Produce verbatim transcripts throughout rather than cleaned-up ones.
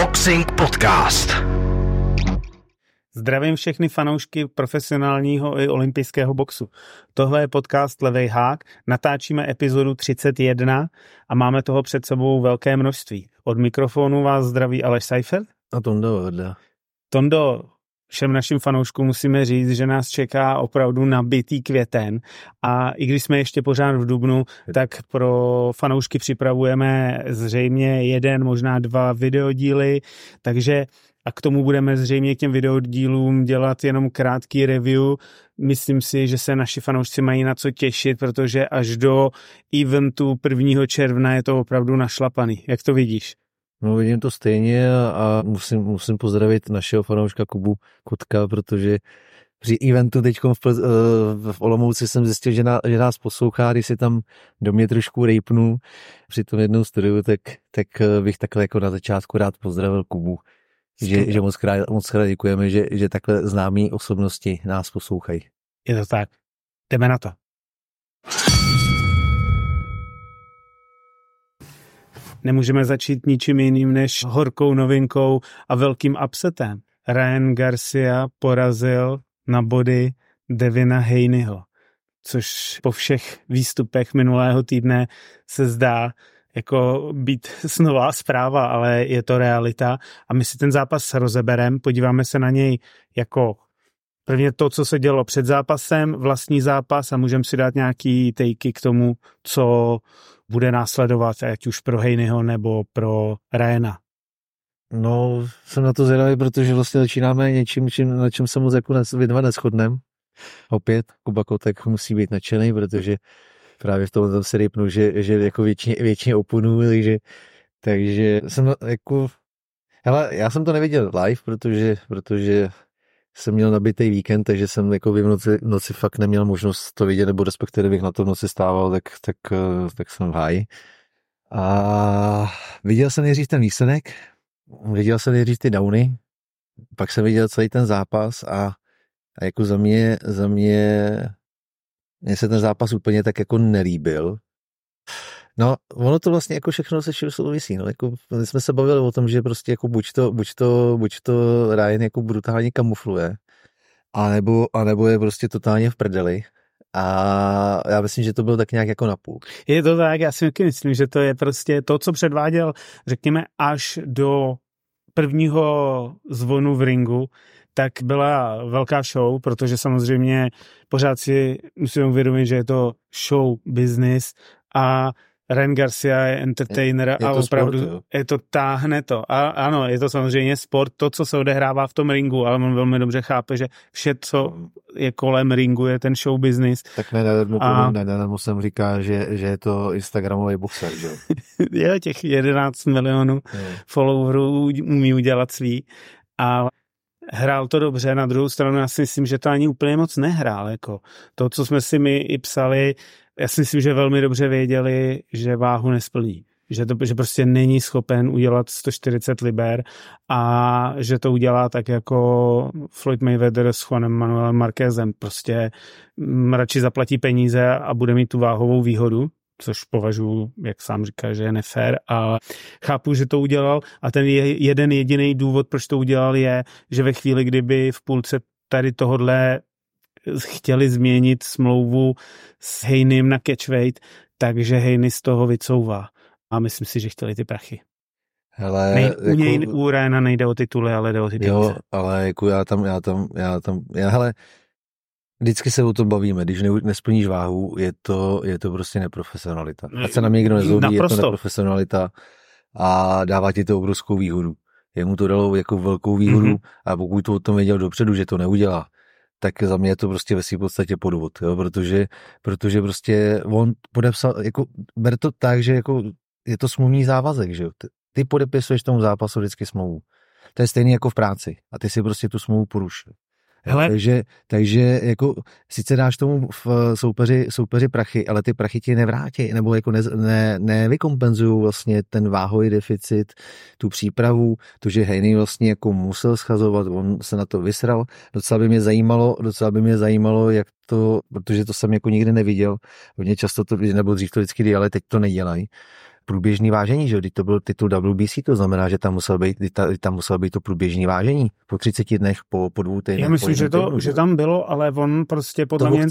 Boxing Podcast. Zdravím všechny fanoušky profesionálního i olympijského boxu. Tohle je podcast Levej hák, natáčíme epizodu třicet jedna a máme toho před sebou velké množství. Od mikrofonu vás zdraví Aleš Seifert. A Tondo Vrda. Tondo, všem našim fanouškům musíme říct, že nás čeká opravdu nabitý květen a i když jsme ještě pořád v dubnu, tak pro fanoušky připravujeme zřejmě jeden, možná dva videodíly, takže a k tomu budeme zřejmě k těm videodílům dělat jenom krátký review. Myslím si, že se naši fanoušci mají na co těšit, protože až do eventu prvního června je to opravdu našlapaný. Jak to vidíš? No, vidím to stejně a musím, musím pozdravit našeho fanouška Kubu Kotka, protože při eventu teď v, v Olomouci jsem zjistil, že, ná, že nás poslouchá, když si tam do mě trošku rejpnu při tom jednou studiu, tak, tak bych takhle jako na začátku rád pozdravil Kubu. Že, že moc krát, moc krát děkujeme, že, že takhle známí osobnosti nás poslouchají. Je to tak. Jdeme na to. Nemůžeme začít ničím jiným než horkou novinkou a velkým upsetem. Ryan Garcia porazil na body Devina Haneyho, což po všech výstupech minulého týdne se zdá jako být snová zpráva, ale je to realita a my si ten zápas rozebereme, podíváme se na něj jako prvně to, co se dělo před zápasem, vlastní zápas a můžeme si dát nějaký takey k tomu, co bude následovat, ať už pro Haneyho nebo pro Ryana. No, jsem na to zvědavý, protože vlastně začínáme něčím, čím, na čem se moc jako dva neshodneme. Opět, Kuba Kotek musí být nadšený, protože právě v tom se rýpnu, že, že jako většině, většině oponuju, takže, takže jsem jako, hele, já jsem to neviděl live, protože, protože jsem měl nabitý víkend, takže jsem jako v noci, noci fakt neměl možnost to vidět, nebo respektive bych na to v noci stával, tak, tak, tak jsem v háji. A viděl jsem nejdřív ten výsledek, viděl jsem nejdřív ty downy, pak jsem viděl celý ten zápas a, a jako za mě, za mě mně se ten zápas úplně tak jako nelíbil. No, ono to vlastně jako všechno se vším souvisí, no, jako jsme se bavili o tom, že prostě jako buď to, buď to, buď to Ryan jako brutálně kamufluje, anebo, anebo je prostě totálně v prdeli a já myslím, že to bylo tak nějak jako napůl. Je to tak, já si myslím, že to je prostě to, co předváděl, řekněme, až do prvního zvonu v ringu, tak byla velká show, protože samozřejmě pořád si musím uvědomit, že je to show business a Ryan Garcia je entertainer je, je a opravdu sport, je to táhne to. A ano, je to samozřejmě sport, to, co se odehrává v tom ringu, ale on velmi dobře chápe, že vše, co je kolem ringu, je ten show business. Tak nenadarmo a... ne, ne, jsem říká, že, že je to instagramový boxer, že jo? Je těch jedenáct milionů je. Followerů umí udělat svý a hrál to dobře, na druhou stranu já si myslím, že to ani úplně moc nehrál. Jako. To, co jsme si my i psali, já si myslím, že velmi dobře věděli, že váhu nesplní. Že, to, že prostě není schopen udělat sto čtyřicet liber a že to udělá tak jako Floyd Mayweather s Juanem Manuelem Marquezem. Prostě radši zaplatí peníze a bude mít tu váhovou výhodu, což považuji, jak sám říká, že je nefér, a chápu, že to udělal a ten je jeden jediný důvod, proč to udělal, je, že ve chvíli, kdyby v půlce tady tohodle chtěli změnit smlouvu s Haneym na catchweight, takže Haney z toho vycouvá. A myslím si, že chtěli ty prachy. Hele, Nej, jako, u něj u Ryana nejde o tituly, ale jde o ty peníze. Jo, ale jako já tam, já tam, já tam, já hele, vždycky se o tom bavíme, když ne, nesplníš váhu, je to, je to prostě neprofesionalita. Ať se na mě někdo nezlobí, je to neprofesionalita a dává ti to obrovskou výhodu. Jemu to dalo jako velkou výhodu mm-hmm. a pokud to o tom věděl dopředu, že to neudělá, tak za mě je to prostě ve svým podstatě podvod, jo, protože, protože prostě on podepsal, jako, ber to tak, že jako je to smluvní závazek, že jo, ty, ty podepisuješ tomu zápasu vždycky smlouvu. To je stejný jako v práci a ty si prostě tu smlouvu porušil. Hele. Takže, takže jako sice dáš tomu v soupeři, soupeři prachy, ale ty prachy ti nevrátí, nebo jako ne, ne, nevykompenzují vlastně ten váhový deficit, tu přípravu, to, že Haney vlastně jako musel schazovat, on se na to vysral. Docela by mě zajímalo, docela by mě zajímalo, jak to, protože to jsem jako nikdy neviděl, hodně často to, nebo dřív to vždycky dělali, teď to nedělají. průběžný vážení, že když to byl titul W B C, to znamená, že tam musel být, tam musel být to průběžný vážení po třiceti dnech, po, po dvou týdnech. Já myslím, že to, týdnu, že tam bylo, ale on prostě podle mě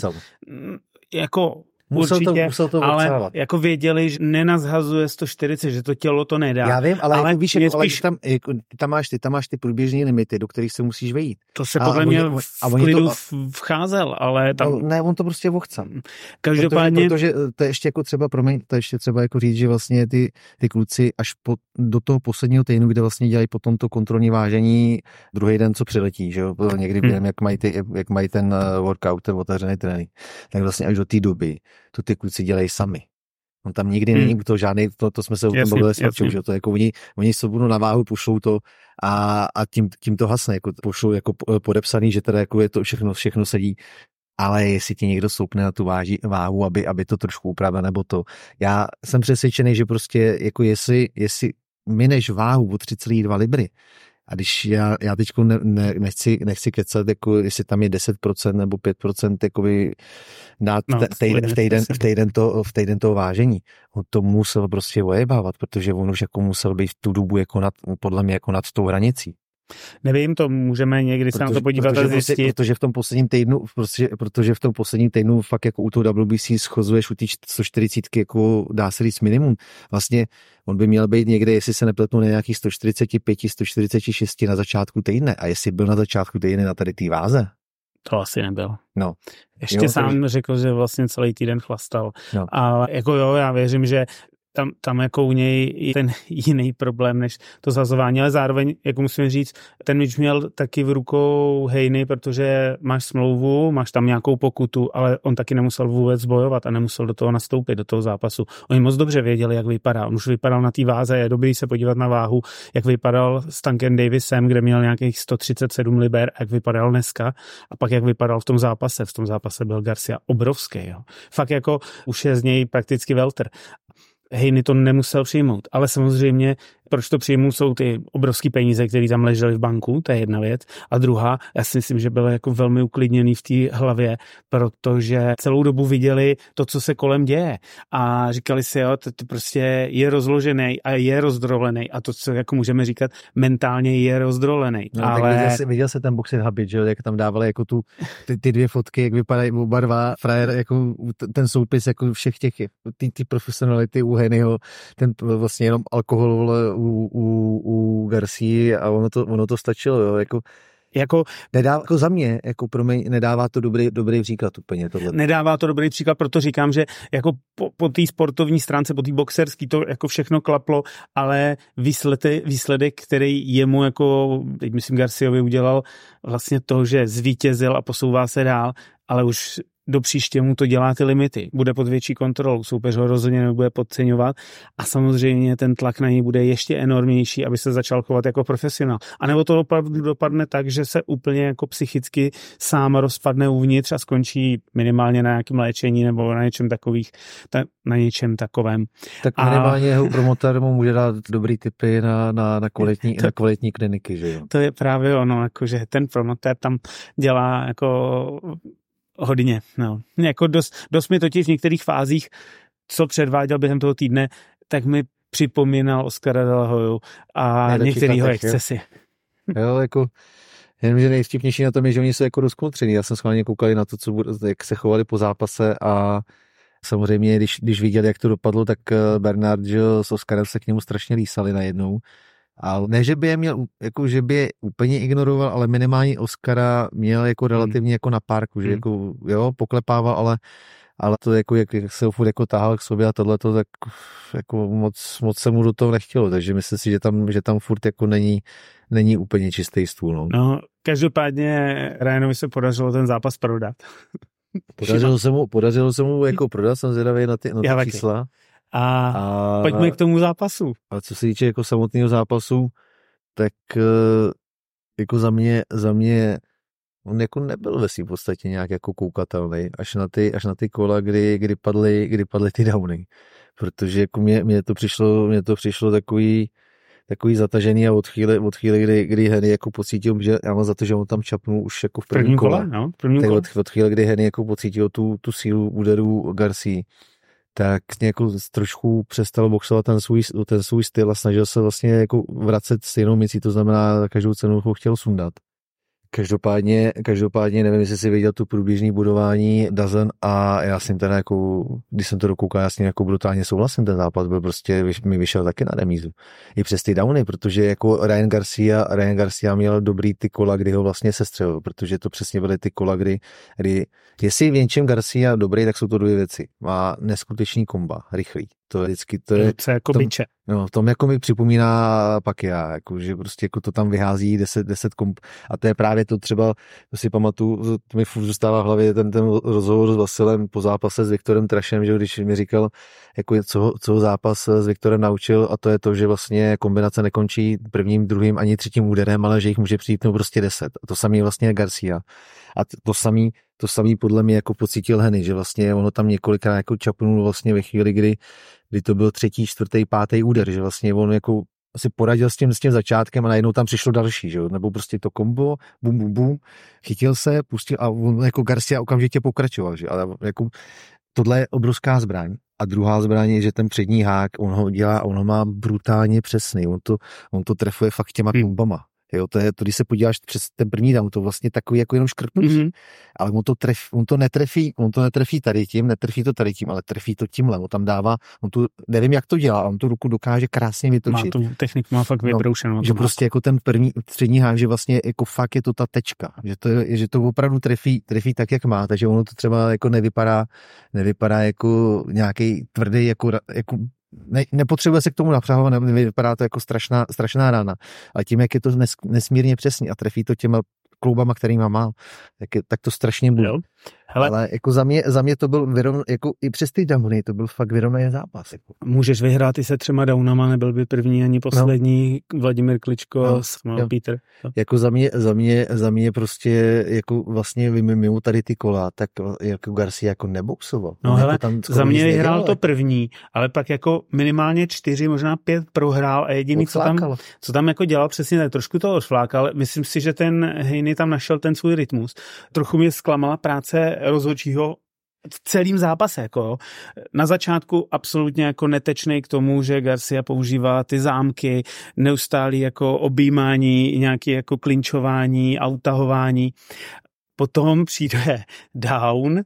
jako Musel určitě, to, musel to ale obsávat. Jako věděli, že nenazhazuje sto čtyřicet, že to tělo to nedá. Já vím, ale, ale jako víš, spíš... ale tam, jako, ty, tam máš ty, tam máš ty průběžné limity, do kterých se musíš vejít. To se podle mě v, v klidu to, vcházel, ale tam... No, ne, on to prostě vochcel. Každopádně... Protože, protože to je ještě jako třeba, promiň, to je ještě třeba jako říct, že vlastně ty, ty kluci až po, do toho posledního týdnu, kde vlastně dělají potom to kontrolní vážení druhý den, co přiletí, že jo, někdy během, hmm. jak mají, ty, jak mají ten workout, ten otevřený trénink, tak vlastně až do té doby to ty kluci dělají sami. On tam nikdy hmm. není u toho žádný, to, to jsme se o tom bavili s Marčou, že to jako oni, oni se budou na váhu, pošlou to a, a tím, tím to hasne, jako pošlou jako podepsaný, že teda jako je to všechno, všechno sedí, ale jestli ti někdo soupne na tu váži, váhu, aby, aby to trošku upravil, nebo to. Já jsem přesvědčený, že prostě jako jestli, jestli mineš váhu o tři celé dva libry, a když já, já teď ne, ne, nechci, nechci kecat, jako jestli tam je deset procent nebo pět procent jakoby dát no, te, týden, v, týden, v, týden to, v týden toho vážení, on to musel prostě ojebávat, protože on už jako musel být v tu dobu jako nad, podle mě jako nad tou hranicí. Nevím, to můžeme někdy protože, se na to podívat protože, a zjistit. Protože v tom posledním týdnu, protože, protože v tom posledním týdnu fakt jako u toho W B C schozuješ u té sto čtyřicet jako dá se říct minimum. Vlastně on by měl být někde, jestli se nepletnu, na nějaký sto čtyřicet pět, sto čtyřicet šest na začátku týdne. A jestli byl na začátku týdne na tady té váze? To asi nebyl. No. Ještě jo, sám to... řekl, že vlastně celý týden chlastal. No. Ale jako jo, já věřím, že Tam, tam jako u něj je ten jiný problém než to zazování, ale zároveň, jako musím říct, ten Mitch měl taky v rukou Haney, protože máš smlouvu, máš tam nějakou pokutu, ale on taky nemusel vůbec bojovat a nemusel do toho nastoupit, do toho zápasu. Oni moc dobře věděli, jak vypadá. On už vypadal na té váze, je dobrý se podívat na váhu, jak vypadal s Tankem Davisem, kde měl nějakých sto třicet sedm liber, jak vypadal dneska a pak jak vypadal v tom zápase. V tom zápase byl Garcia obrovský. Jo. Fakt jako už je z něj prakticky welter. Haney to nemusel přijmout, ale samozřejmě proč to přijmou, jsou ty obrovský peníze, které tam ležely v banku, to je jedna věc. A druhá, já si myslím, že byl jako velmi uklidněný v té hlavě, protože celou dobu viděli to, co se kolem děje. A říkali si, jo, to, to prostě je rozložený a je rozdrolený. A to, co jako můžeme říkat, mentálně je rozdrolený. No, ale... tak viděl, jsi, viděl jsi ten Boxing Habit, že jak tam dávali jako tu, ty, ty dvě fotky, jak vypadají oba dva, frajer, jako ten soupis jako všech těch, ty, ty profesionality u Haneyho, ten vlastně jenom alkohol u, u, u Garcia a ono to, ono to stačilo, jo, jako Jako, nedává, jako za mě, jako pro mě nedává to dobrý, dobrý příklad úplně tohle. Nedává to dobrý příklad, proto říkám, že jako po, po té sportovní stránce, po té boxerský to jako všechno klaplo, ale výsledek, výsledek, který jemu jako, teď myslím Garciovi udělal vlastně to, že zvítězil a posouvá se dál, ale už do příště mu to dělá ty limity. Bude pod větší kontrolou, soupeř ho rozhodně nebude podceňovat a samozřejmě ten tlak na něj bude ještě enormnější, aby se začal chovat jako profesionál. A nebo to opravdu dopadne tak, že se úplně jako psychicky sám rozpadne uvnitř a skončí minimálně na nějakém léčení nebo na něčem takových, ta, na něčem takovém. Tak minimálně a... jeho promotor mu může dát dobrý tipy na, na, na, kvalitní, to, na kvalitní kliniky, že jo? To je právě ono, jakože ten promotor tam dělá jako hodně, no. Jako dost, dost mi totiž v některých fázích, co předváděl během toho týdne, tak mi připomínal Oscara de la Hoyu a některýho excesy. Jo, jako jenomže nejvtipnější na tom je, že oni jsou jako rozkontření. Já jsem schválně koukali na to, co bude, jak se chovali po zápase a samozřejmě, když, když viděli, jak to dopadlo, tak Bernard, že s Oscarem se k němu strašně lísali najednou. A ne, že by je měl, jako, že by je úplně ignoroval, ale minimálně Oscara měl jako relativně jako na párku, že jako, jo, poklepával, ale, ale to jako, jak, jak se ho furt jako tahal k sobě a tohleto, tak jako moc, moc se mu do toho nechtělo, takže myslím si, že tam, že tam furt jako není, není úplně čistý stůl. No, no každopádně Ryanovi se podařilo ten zápas prodat. Podařilo se mu, podařilo se mu jako prodat, jsem zvědavý na ty, na ty čísla. A, a pojďme k tomu zápasu. A co se týče jako samotného zápasu, tak jako za mě, za mě on jako nebyl ve svým podstatě nějak jako koukatelný, až na ty, až na ty kola, kdy, kdy, padly, kdy padly ty downy. Protože jako mě, mě to přišlo, mě to přišlo takový, takový zatažený a od chvíle, od chvíle kdy, kdy Haney jako pocítil, že já mám za to, že on tam čapnul už jako v prvním, prvním kole, kole, no, prvním tak kole. Od, od chvíle, kdy Haney jako pocítil tu, tu sílu úderu Garcia, tak jako trošku přestal boxovat ten svůj, ten svůj styl a snažil se vlastně jako vracet stejnou věcí, to znamená každou cenu ho chtěl sundat. Každopádně, každopádně nevím, jestli jsi viděl tu průběžný budování Dazen a já jsem teda jako, když jsem to dokoukal, já s ním jako brutálně souhlasím, ten zápas byl prostě, mi vyšel taky na remízu. I přes ty downy, protože jako Ryan Garcia, Ryan Garcia měl dobrý ty kola, kdy ho vlastně sestřelil, protože to přesně byly ty kola, kdy, kdy jestli je v něčem Garcia dobrý, tak jsou to dvě věci. Má neskutečný komba, rychlý. To je vždycky, to je... To je jako tom, biče. No, v tom jako mi připomíná Pacquiao, jako, že prostě jako to tam vyhází deset, deset komp. A to je právě to třeba, to si pamatuju, to mi furt zůstává v hlavě ten, ten rozhovor s Vasilem po zápase s Viktorem Trashem, že když mi říkal, jako co, co zápas s Viktorem naučil, a to je to, že vlastně kombinace nekončí prvním, druhým ani třetím úderem, ale že jich může přijít no prostě deset. A to samý vlastně Garcia. A to samý, to samý podle mě jako pocítil Henny, že vlastně ono tam několikrát jako čapnul vlastně ve chvíli, kdy, kdy to byl třetí, čtvrtý, pátý úder, že vlastně on jako si poradil s tím, s tím začátkem a najednou tam přišlo další, že jo, nebo prostě to kombo, bum, bum, bum, chytil se, pustil a on jako Garcia okamžitě pokračoval, že, ale jako tohle je obrovská zbraň. A druhá zbraň je, že ten přední hák, on ho dělá, on ho má brutálně přesný, on to, on to trefuje fakt těma klumbama. Jo, to je to, když se podíváš přes ten první down, to vlastně takový jako jenom škrtnutí. Mm-hmm. Ale on to, tref, on to netrefí, on to netrefí tady tím, netrefí to tady tím, ale trefí to tímhle. On tam dává, on tu, nevím jak to dělá, on tu ruku dokáže krásně vytočit. Má tu techniku, má fakt vybroušenou. No, že prostě jako ten první, střední hák, že vlastně jako fakt je to ta tečka, že to, je, že to opravdu trefí, trefí tak, jak má, takže ono to třeba jako nevypadá, nevypadá jako nějaký tvrdý, jako, jako Ne, nepotřebuje se k tomu napřahovat, nevypadá to jako strašná, strašná rána, ale tím, jak je to nes, nesmírně přesný a trefí to těma kloubama, kterýma má, tak, je, tak to strašně bude. Hele. Ale jako za mě, za mě to byl vyrovn, jako i přes ty downy, to byl fakt vyrovnaný zápas. Jako. Můžeš vyhrát i se třema downama, nebyl by první ani poslední, no. Vladimír Kličko, no. Samuel Peter. No. Jako za mě, za mě, za mě prostě jako vlastně mimo tady ty kola, tak jako Garcia jako neboxoval. No hele, jako tam za mě vyhrál to první, ale pak jako minimálně čtyři, možná pět prohrál a jediný, co tam, co tam jako dělal přesně, tak trošku to odflákal. Myslím si, že ten Haney tam našel ten svůj rytmus. Trochu mě zklamala práce rozhodčího v celém zápase. Jako. Na začátku absolutně jako netečnej k tomu, že Garcia používá ty zámky, neustálý jako objímání, nějaké jako klinčování, autahování. Potom přijde down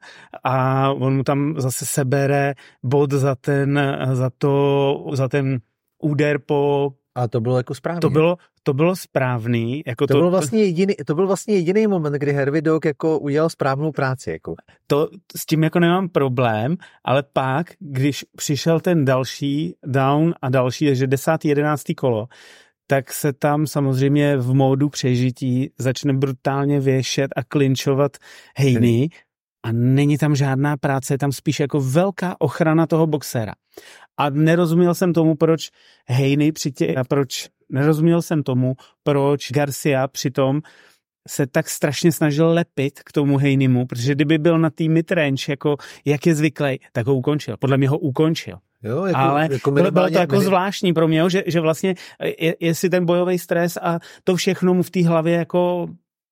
a on mu tam zase sebere bod za ten, za to, za ten úder po... A to bylo jako správně. To bylo, to bylo správný. Jako to, to, byl vlastně jediný, to byl vlastně jediný moment, kdy Hervey Dog jako udělal správnou práci. Jako. To, s tím jako nemám problém, ale pak, když přišel ten další down a další, takže desátý, jedenáctý kolo, tak se tam samozřejmě v módu přežití začne brutálně věšet a klinčovat Haney a není tam žádná práce, je tam spíš jako velká ochrana toho boxera. A nerozuměl jsem tomu, proč Haney přitě, a proč, nerozuměl jsem tomu, proč Garcia přitom se tak strašně snažil lepit k tomu Haneymu, protože kdyby byl na tý mid-range, jako jak je zvyklý, tak ho ukončil. Podle mě ho ukončil. Jo, jako, ale jako bylo to jako minim... zvláštní pro mě, že, že vlastně je, jestli ten bojový stres a to všechno mu v té hlavě jako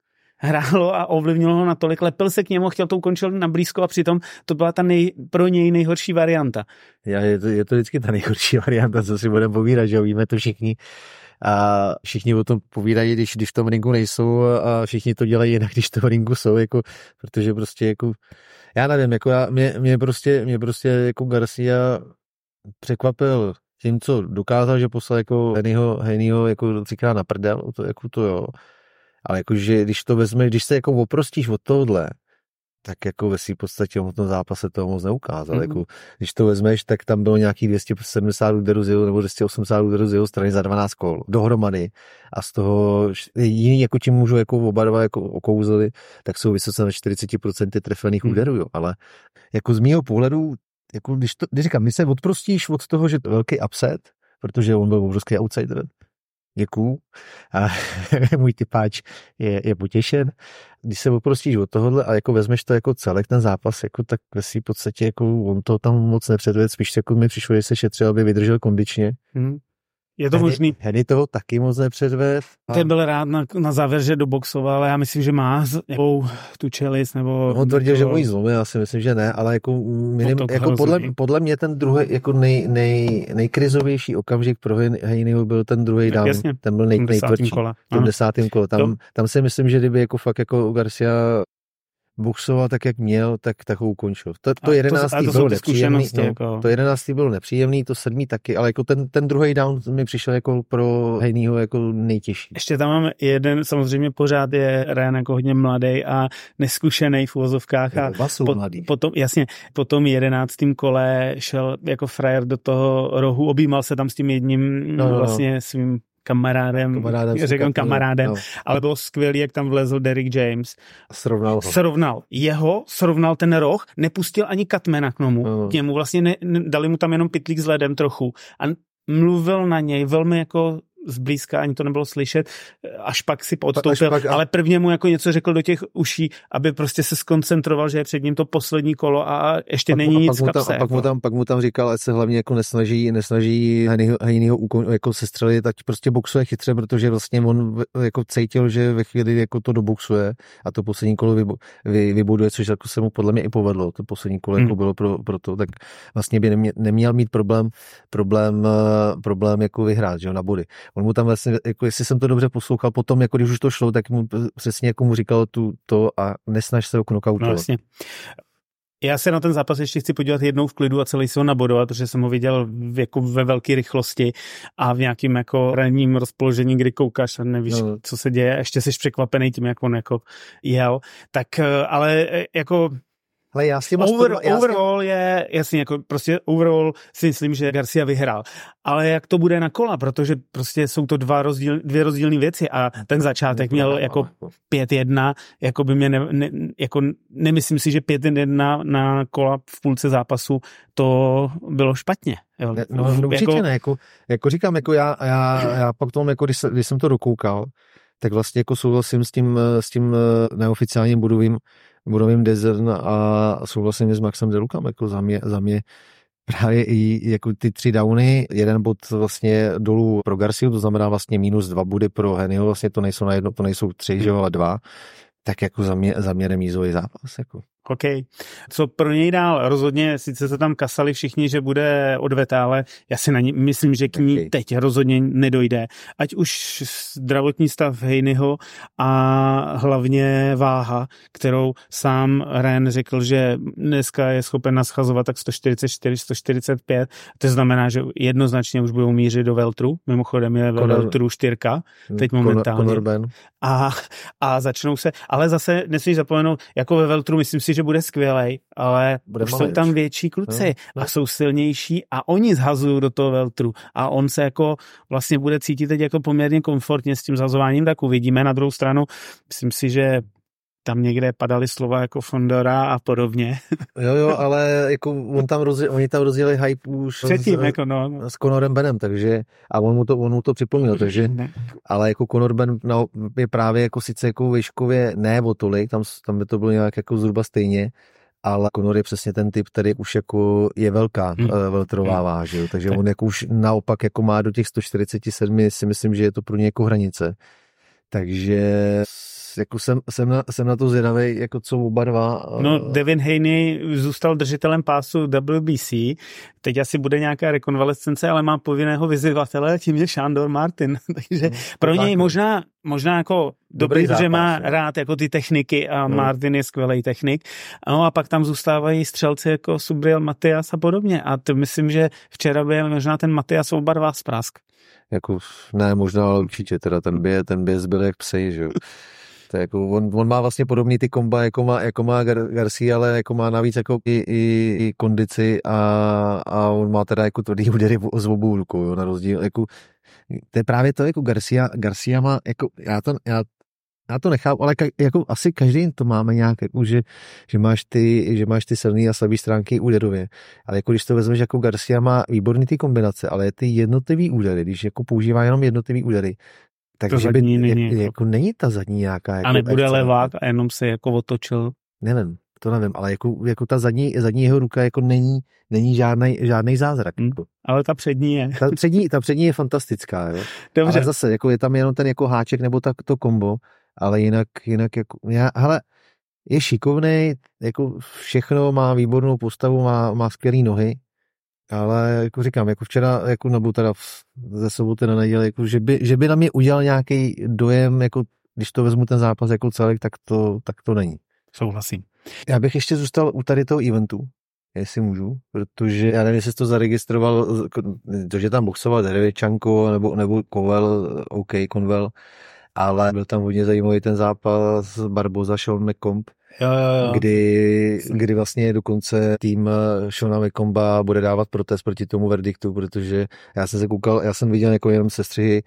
hrálo a ovlivnilo ho natolik, lepil se k němu, chtěl to ukončit na blízko a přitom to byla ta nej, pro něj nejhorší varianta. Já, je, to, je to vždycky ta nejhorší varianta, co si budeme povídat, že víme to všichni. A všichni o tom povídají, když, když v tom ringu nejsou a všichni to dělají jinak, když v tom ringu jsou, jako, protože prostě jako, já nevím, jako já, mě, mě prostě, mě prostě jako Garcia překvapil tím, co dokázal, že poslal jako Haneyho, Haneyho jako třikrát na prdel, to, jako to jo, ale jakože když to vezmeš, když se jako oprostíš od tohohle, tak jako ve svým podstatě v tom zápase toho moc neukázal. Mm-hmm. Jako, když to vezmeš, tak tam bylo nějakých dvě stě sedmdesát úderů z jeho, nebo dvě stě osmdesát úderů z jeho strany za dvanáct kol. Dohromady. A z toho jiný, jako tím můžu jako oba dva jako okouzeli, tak jsou vysoce na čtyřicet procent trefených mm. úderů. Jo. Ale jako z mýho pohledu, jako když, to, když říkám, my se odprostíš od toho, že to je velký upset, protože on byl obrovský outsider. Děkuju. A můj typáč je, je potěšen. Když se oprostíš od tohohle a jako vezmeš to jako celek ten zápas, jako tak ve svým podstatě jako on to tam moc nepředvedl, spíš jako mi přišlo, že se šetřil, aby vydržel kondičně. Hmm. Je to Henny, možný. Henny toho taky moc nepředved. A... Ten byl rád na, na závěr, že doboxoval, ale já myslím, že má nějakou tu čelist, nebo... On tvrdil, to... že mu zlomil, já si myslím, že ne, ale jako, minim, jako podle, podle mě ten druhý, jako nej, nej, nejkrizovější okamžik pro Haneyho byl ten druhý down, ten byl nej, nejtvrdší, v tom desátém kole. Tam, tam si myslím, že kdyby jako fakt jako Garcia boxoval tak, jak měl, tak, tak ho ukončil. To, to jedenáctý to, byl nepříjemný, no, jako... to jedenáctý byl nepříjemný, to sedmý taky, ale jako ten, ten druhý down mi přišel jako pro Haneyho jako nejtěžší. Ještě tam mám jeden, samozřejmě pořád je Ryan jako hodně mladý a neskušený v uvozovkách. A po, potom, jasně, po tom jedenáctém kole šel jako frajer do toho rohu, objímal se tam s tím jedním no, no, vlastně svým kamarádem, kamarádem řekl kamarádem, no. Ale bylo skvělý, jak tam vlezl Derrick James. Srovnal ho. Srovnal jeho, srovnal ten roh, nepustil ani Cutmana k němu, no. K němu vlastně ne, ne, dali mu tam jenom pytlík s ledem trochu a mluvil na něj velmi jako zblízka, ani to nebylo slyšet, až pak si podstoupil, pak, ale prvně mu jako něco řekl do těch uší, aby prostě se skoncentroval, že je před ním to poslední kolo a ještě pak, není a nic v kapse. A pak, jako. mu tam, pak mu tam říkal, ať se hlavně jako nesnaží, nesnaží Haneyho jako sestřelit, ať prostě boxuje chytře, protože vlastně on jako cítil, že ve chvíli jako to doboxuje a to poslední kolo vy, vy, vybuduje, což jako se mu podle mě i povedlo, to poslední kolo hmm. jako bylo pro, pro to, tak vlastně by neměl, neměl mít problém, problém, problém jako vyhrát, že jo, na body. On mu tam vlastně, jako jestli jsem to dobře poslouchal, potom, jako když už to šlo, tak mu přesně jako mu říkal tu, to a nesnaž se ho knockoutovat. No vlastně. Já se na ten zápas ještě chci podívat jednou v klidu a celý si ho nabodovat, protože jsem ho viděl v, jako ve velké rychlosti a v nějakým jako ranním rozpoložení, kdy koukáš a nevíš, no. co se děje. Ještě jsi překvapený tím, jak on jako jel. Tak, ale jako... Ale já s těma Over, já overall je, jasně, jako prostě overall si myslím, že Garcia vyhrál. Ale jak to bude na kola, protože prostě jsou to dva rozdíl, dvě rozdílné věci a ten začátek měl jako pět jedna, jako by mě ne, ne, jako nemyslím si, že pět jedna na kola v půlce zápasu to bylo špatně. Jo. Ne, no, no určitě jako, ne, jako, jako říkám, jako já, já, já pak tomu, jako když, když jsem to dokoukal, tak vlastně jako souhlasím s tím, s tím neoficiálním bodovým bodovým Dezern a souhlasím s Maxem Delukam, jako za mě, za mě právě i jako ty tři downy, jeden bod vlastně dolů pro Garciu, to znamená vlastně minus dva body pro Haneyho, vlastně to nejsou na jedno, to nejsou tři, že jo, ale dva, tak jako za mě, za mě remízový zápas, jako. OK. Co pro něj dál? Rozhodně, sice se tam kasali všichni, že bude odveta, ale já si na ní myslím, že k ní okay. teď rozhodně nedojde. Ať už zdravotní stav Haneyho a hlavně váha, kterou sám Ren řekl, že dneska je schopen naschazovat tak sto čtyřicet čtyři, sto čtyřicet pět. To znamená, že jednoznačně už budou mířit do veltru. Mimochodem je ve veltru čtyřka, teď momentálně. Conor Ben. A, a začnou se, ale zase nesmíš zapomenout, jako ve veltru myslím si, že bude skvělej, ale bude už jsou tam větší kluci no, no. a jsou silnější a oni zhazují do toho veltru a on se jako vlastně bude cítit teď jako poměrně komfortně s tím zhazováním, tak uvidíme. Na druhou stranu, myslím si, že tam někde padaly slova jako Fondora a podobně. Jo, jo, ale jako on tam rozděl, oni tam rozdělili hype už předtím, s, jako no, no. s Conorem Benem, takže a on mu to, on mu to připomněl, takže ne. Ale jako Conor Ben no, je právě jako sice jako výškově ne o tolik, tam, tam by to bylo nějak jako zhruba stejně, ale Conor je přesně ten typ, který už jako je velká hmm. veltrová váha, hmm. takže tak. On jako už naopak jako má do těch sto čtyřicet sedm, si myslím, že je to pro ně jako hranice. Takže jako jsem, jsem, na, jsem na to zvědavej, jako co oba dva. No, Devin Haney zůstal držitelem pásu W B C, teď asi bude nějaká rekonvalescence, ale má povinného vyzývatele, tím je Shandor Martin, takže no, pro něj možná, možná jako dobrý, zápas, že má ne? rád jako ty techniky a no. Martin je skvělý technik. No a pak tam zůstávají střelci jako Subriel, Matias a podobně a to myslím, že včera by možná ten Matias oba dva zprásk. Jako, ne, možná, ale určitě, teda ten běz, ten běz byl jak psej, že jo. To je jako, on, on má vlastně podobný ty komba, jako má, jako má Gar, Garcia, ale jako má navíc jako i, i, i kondici a, a on má teda jako tvrdý údery s obou rukou, jo, na rozdíl, jako, to je právě to, jako Garcia, Garcia má, jako, já to, já, já to nechápu, ale ka, jako asi každý to máme nějak, jako, že, že máš ty, že máš ty silný a slabý stránky úderově, ale jako když to vezmeš, jako Garcia má výborný ty kombinace, ale ty jednotlivý údery, když jako používá jenom jednotlivý údery, takže by, není, jako, jako není ta zadní nějaká. Jako a nebude akce, levák a jenom se jako otočil. Nevím, to nevím, ale jako, jako ta zadní, zadní jeho ruka jako není, není žádnej, žádnej zázrak. Hmm. Jako. ale ta přední je. Ta přední, ta přední je fantastická, jo. Dobře. Ale zase, jako je tam jenom ten jako háček nebo tak to kombo, ale jinak, jinak jako, já, hele, je šikovnej, jako všechno, má výbornou postavu, má, má skvělý nohy, ale jako říkám, jako včera, jako nebo teda ze soboty na neděli, jako že by, že by na mě udělal nějaký dojem, jako když to vezmu ten zápas jako celek, tak to, tak to není. Souhlasím. Já bych ještě zůstal u tady toho eventu, jestli můžu, protože já nevím, jestli jsi to zaregistroval, to, že tam boxoval Derevčanko nebo, nebo Kovel, OK, Conwell, ale byl tam hodně zajímavý ten zápas Barboza, Sean McComb, jo, jo, jo. Kdy, kdy vlastně dokonce tým Seana McComba bude dávat protest proti tomu verdiktu, protože já jsem se koukal, já jsem viděl jako jenom sestřihy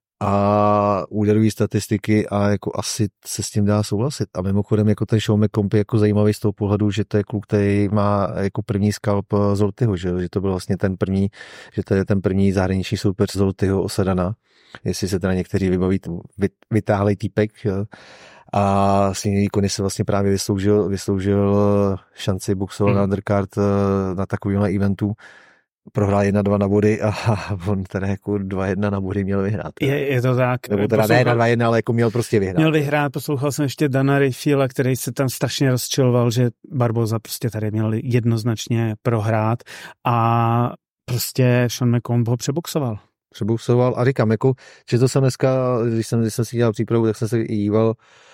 a úderový statistiky a jako asi se s tím dá souhlasit. A mimochodem jako ten Sean McComb je jako zajímavý z toho pohledu, že to je kluk, který má jako první skalp Zoltyho, že, že to byl vlastně ten první, že to je ten první zahraniční soupeř Zoltyho Osadana. Jestli se teda někteří vybaví, vytáhlej týpek, jo. A s jinými výkony se vlastně právě vysloužil, vysloužil šanci boxovat hmm. na undercard na takovýmhle eventu. Prohrál jedna dva na body a on teda jako dva jedna na body měl vyhrát. Je, je to tak. Nebo teda ne na dva jedna, ale jako měl prostě vyhrát. Měl vyhrát, poslouchal jsem ještě Dana Rayfiela, který se tam strašně rozčiloval, že Barboza prostě tady měl jednoznačně prohrát a prostě Sean McComb ho přeboxoval. Přeboxoval a říkám, jako, že to jsem dneska, když jsem, když jsem si dělal přípravu, tak jsem se i díval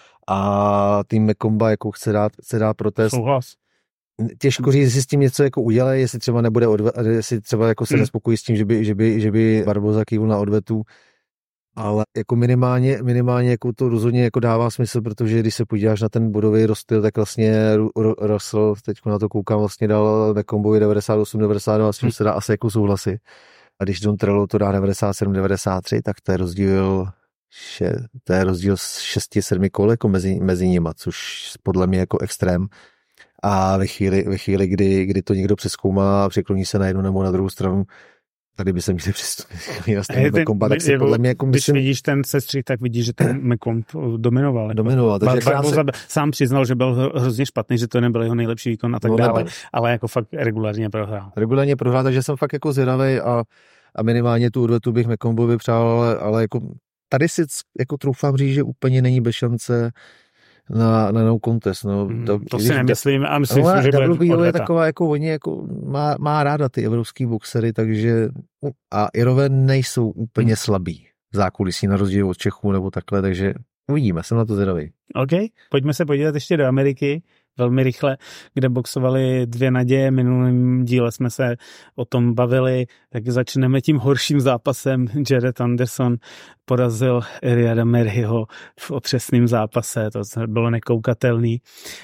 a tým McComba jako chce dát, chce dát protest. Souhlas. Těžko říct, jestli s tím něco jako udělají, jestli třeba nebude odve, jestli třeba jako se hmm. nespokojí s tím, že by, že by, že by Barboza kývl na odvetu, ale jako minimálně, minimálně jako to rozhodně jako dává smysl, protože když se podíváš na ten bodový rozstyl, tak vlastně Russell, teď na to koukám, vlastně dal McCombovi devadesát osm devadesát dva, s tím hmm. se dá asi jako souhlasit. A když Don Trello to dá devadesát sedm devadesát tři, tak to je rozdíl še, to je rozdíl z šesti sedmi kol jako mezi, mezi nima, což podle mě jako extrém. A ve chvíli, ve chvíli kdy, kdy to někdo přezkoumá a překloní se na jednu nebo na druhou stranu, tady by se měli přistupit na kombat, tak si podle mě jako když myslím... vidíš ten sestřih, tak vidíš, že ten McComb dominoval. Dominoval. Takže Bar- se... Sám přiznal, že byl hrozně špatný, že to nebyl jeho nejlepší výkon a tak no, dále, ale... ale jako fakt regulárně prohrál. Regulárně prohrál, takže jsem fakt jako zvědavej a, a minimálně tu odvetu bych McCombovi přál, ale, ale jako tady si jako troufám říct, že úplně není bez šance na, na no contest. No. Hmm, to, to si nemyslím a myslím, no, že bude je taková, jako oni jako má, má ráda ty evropský boxery, takže a Irové nejsou úplně hmm. slabí v zákulisí na rozdíl od Čechů nebo takhle, takže uvidíme, jsem na to zvědavý. OK, pojďme se podívat ještě do Ameriky, velmi rychle, kde boxovali dvě naděje. Minulým díle jsme se o tom bavili, tak začneme tím horším zápasem. Jared Anderson porazil Riyada Merhiho v otřesném zápase, to bylo nekoukatelný.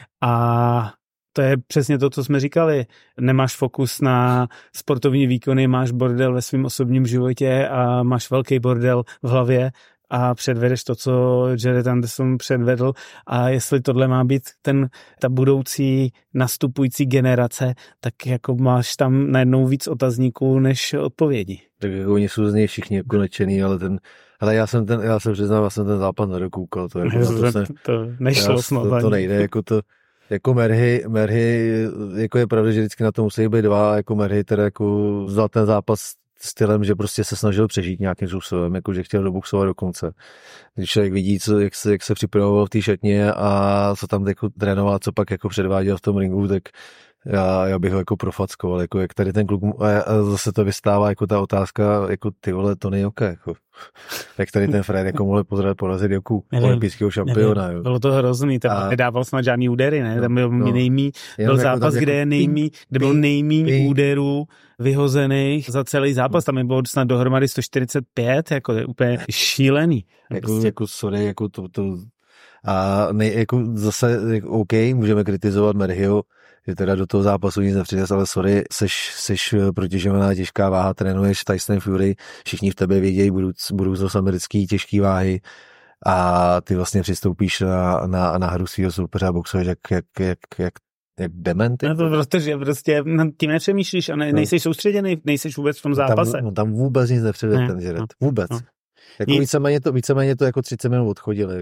A to je přesně to, co jsme říkali. Nemáš fokus na sportovní výkony, máš bordel ve svém osobním životě a máš velký bordel v hlavě a předvedeš to, co Jared Anderson předvedl a jestli tohle má být ten, ta budoucí nastupující generace, tak jako máš tam najednou víc otazníků než odpovědí. Tak jako oni jsou z něj všichni jako nadšený, ale ten, ale já jsem ten, já jsem přiznal, já jsem ten západ nedokoukal, to, jako to, to, se, to nešlo snad. To, to nejde, jako to, jako Merhi, Merhi, jako je pravda, že vždycky na to musí být dva, jako Merhi teda jako vzal ten zápas stylem, že prostě se snažil přežít nějakým způsobem, jako že chtěl doboxovat do konce. Když člověk vidí, co, jak, se, jak se připravoval v té šatně a co tam jako trénoval, co pak jako předváděl v tom ringu, tak já, já bych ho jako profackoval, jako jak tady ten kluk, a, a zase to vystává jako ta otázka, jako ty vole, to nejokej, jako. Jak tady ten Fred jako mohl pozrat porazit jako olympijského šampiona. Jo. Bylo to hrozný, tam a... nedával snad žádný údery, ne? Tam byl no, nejmí, byl zápas, kde je nejmí, kde byl nejmí úderů vyhozených za celý zápas, tam je bylo snad dohromady sto čtyřicet pět, jako to je úplně šílený. Jako, jako sorry, jako to, to a ne, jako zase, jako OK, můžeme kritizovat Merhiho, že teda do toho zápasu nic nepřines, ale sorry, seš, seš protěžovaná těžká váha, trénuješ Tyson Fury, všichni v tebe vědějí budoucnost americký těžký váhy a ty vlastně přistoupíš na, na, na hru svýho soupeře a boxuješ jak, jak, jak, jak jak dementy. No to protože prostě tím nepřemýšlíš a ne, nejseš soustředěný, nejseš vůbec v tom zápase. Tam, no, tam vůbec nic nepředved ne, ten Jared. No, vůbec. No. Jako víceméně to, víceméně to jako třicet minut odchodili. Jako.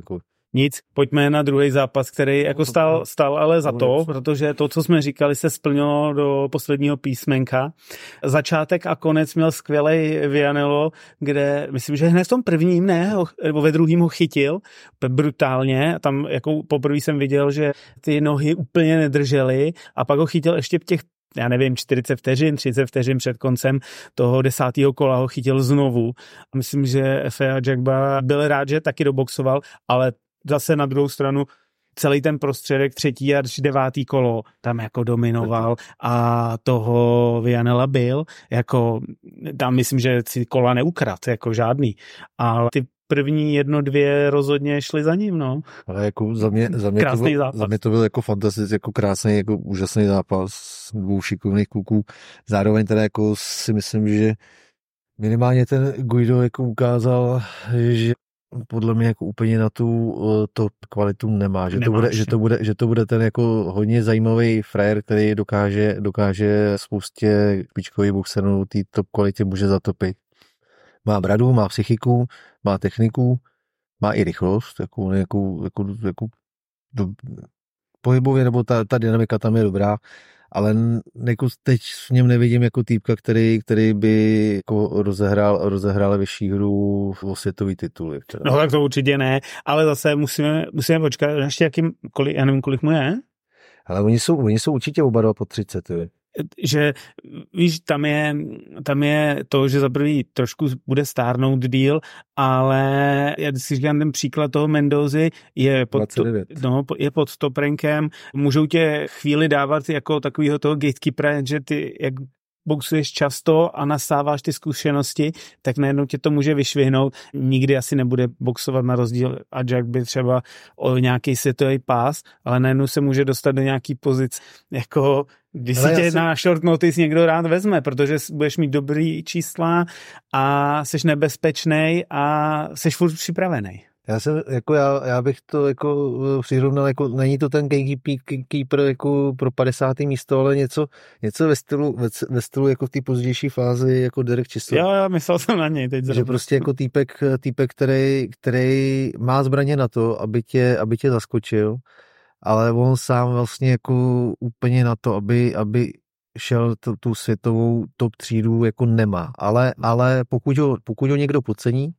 Nic, pojďme na druhý zápas, který jako stál, stál ale za to, protože to, co jsme říkali, se splnilo do posledního písmenka. Začátek a konec měl skvělej Vianello, kde myslím, že hned v tom prvním, ne, nebo ve druhým ho chytil brutálně. Tam jako poprvé jsem viděl, že ty nohy úplně nedržely a pak ho chytil ještě v těch, já nevím, čtyřicet vteřin, třicet vteřin před koncem toho desátého kola ho chytil znovu. Myslím, že Efe Ajagba byl rád, že taky doboxoval, ale zase na druhou stranu celý ten prostředek, třetí až devátý kolo, tam jako dominoval a toho Vianella byl, jako tam myslím, že si kola neukrad, jako žádný, ale ty první jedno, dvě rozhodně šly za ním, no. Ale jako za mě, za mě, to, byl, za mě to byl jako fantastický, jako krásný, jako úžasný zápas dvou šikovných kluků. Zároveň teda jako si myslím, že minimálně ten Guido jako ukázal, že podle mě jako úplně na tu to kvalitu nemá, že to, bude, že, to bude, že to bude ten jako hodně zajímavý frajer, který dokáže, dokáže spoustě špičkových boxerů té top kvalitě může zatopit. Má bradu, má psychiku, má techniku, má i rychlost, jako, jako, jako, jako do, pohybově, nebo ta, ta dynamika tam je dobrá, ale jako teď v něm nevidím jako týpka, který, který by jako rozehrál, rozehrál vyšší hru o světový tituly. Teda. No tak to určitě ne, ale zase musíme, musíme počkat, ještě jakým, kolik, já nevím, kolik mu je? Ale oni jsou, oni jsou určitě oba dva po třicet, jo. Že víš, tam je, tam je to, že za prvý trošku bude stárnout díl, ale já si říkám ten příklad toho Mendozy je pod, to, no, je pod top rankem, můžou tě chvíli dávat jako takovýho toho gatekeepera, že ty jak boxuješ často a nasáváš ty zkušenosti, tak najednou tě to může vyšvihnout. Nikdy asi nebude boxovat na rozdíl a Jack by třeba o nějaký světový pás, ale najednou se může dostat do nějaký pozic, jako když si tě si... na short notice někdo rád vezme, protože budeš mít dobrý čísla a seš nebezpečnej a seš furt připravený. Já jsem, jako já, já bych to jako přirovnal, jako není to ten gatekeeper jako pro padesátý místo, ale něco, něco ve stylu, ve, ve stylu jako v té pozdější fázi jako Derek Chisel. Jo, jo, myslel jsem na něj teď. Že prostě jako týpek, týpek který, který má zbraně na to, aby tě, aby tě zaskočil, ale on sám vlastně jako úplně na to, aby, aby šel tu, tu světovou top třídu jako nemá. Ale, ale pokud, ho, pokud ho někdo podcení,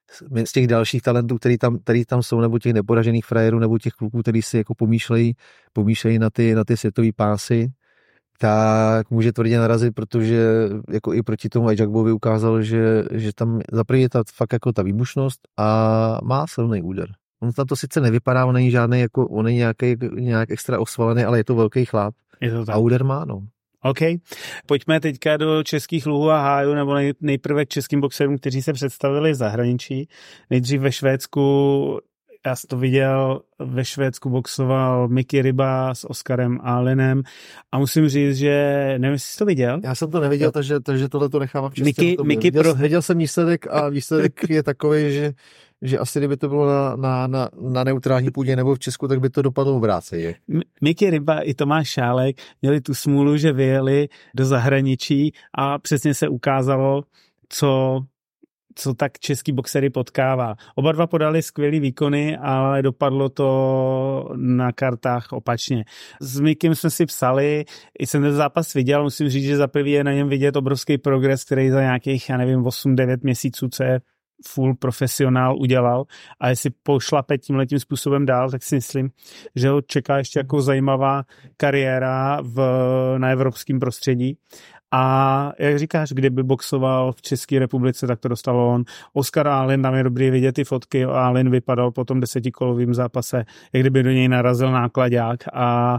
z těch dalších talentů, který tam, který tam jsou, nebo těch neporažených frajerů, nebo těch kluků, který si jako pomýšlejí, pomýšlejí na ty, na ty světové pásy, tak může tvrdě narazit, protože jako i proti tomu Ajagbovi ukázal, že, že tam zaprvé je ta fakt jako ta výbušnost a má silný úder. On tam to sice nevypadá, on není žádný, jako, on není nějaký, nějak extra osvalený, ale je to velký chlap. Je to tak. A úder má, no. OK. Pojďme teďka do českých luhů a hájů, nebo nej, nejprve k českým boxerům, kteří se představili v zahraničí. Nejdřív ve Švédsku, já jsem to viděl, ve Švédsku boxoval Mickey Ryba s Oskarem Alinem a musím říct, že nevím, jestli jsi to viděl. Já jsem to neviděl, takže, takže tohle to nechávám v čistě. Mickey, Mickey viděl, pro... viděl jsem výsledek a výsledek je takový, že že asi kdyby to bylo na, na, na, na neutrální půdě nebo v Česku, tak by to dopadlo obráceně. Mickey Ryba i Tomáš Šálek měli tu smůlu, že vyjeli do zahraničí a přesně se ukázalo, co, co tak český boxery potkává. Oba dva podali skvělý výkony, ale dopadlo to na kartách opačně. S Mickem jsme si psali, i jsem ten zápas viděl, musím říct, že za prvý je na něm vidět obrovský progres, který za nějakých, já nevím, osm devět měsíců, co je full profesionál udělal a jestli pošlape tímhletím způsobem dál, tak si myslím, že ho čeká ještě jako zajímavá kariéra v, na evropském prostředí. A jak říkáš, kdyby boxoval v České republice, tak to dostal on. Oskar Alin, tam je dobrý vidět ty fotky, Alin vypadal po tom desetikolovém zápase, jak kdyby do něj narazil nákladák a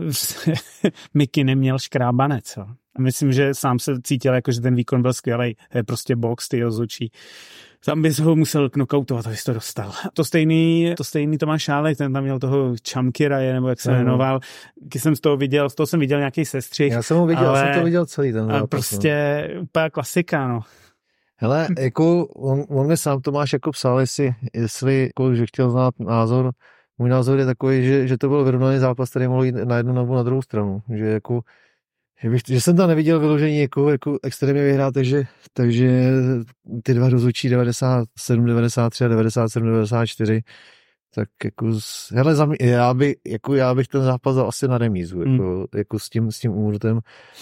Mickey neměl škrábanec. A myslím, že sám se cítil, jako že ten výkon byl skvělej. Je prostě box, ty rozhodčí. Tam bys ho musel knockoutovat, abys to dostal. To stejný, to stejný Tomáš Šálek, ten tam měl toho Čamkiraje, nebo jak se jmenoval. Když jsem z toho viděl, z toho jsem viděl nějaký sestřih. Já jsem ho viděl, ale jsem to viděl celý ten zápas. Prostě úplně klasika, no. Hele, jako on, on mi sám Tomáš jako psal, jestli, jestli jako, že chtěl znát názor. Můj názor je takový, že, že to byl vyrovnaný zápas, který mohl jít na jednu nebo na druhou stranu. Že jako Že, bych, že jsem tam neviděl vyložení jako, jako extrémně vyhrát, takže, takže ty dva rozhodčí devadesát sedm devadesát tři a devadesát sedm devadesát čtyři, tak jako, hele, za mě, já, by, jako já bych ten zápas dal asi na remízu, hmm. jako, jako s tím, s tím Umurtem.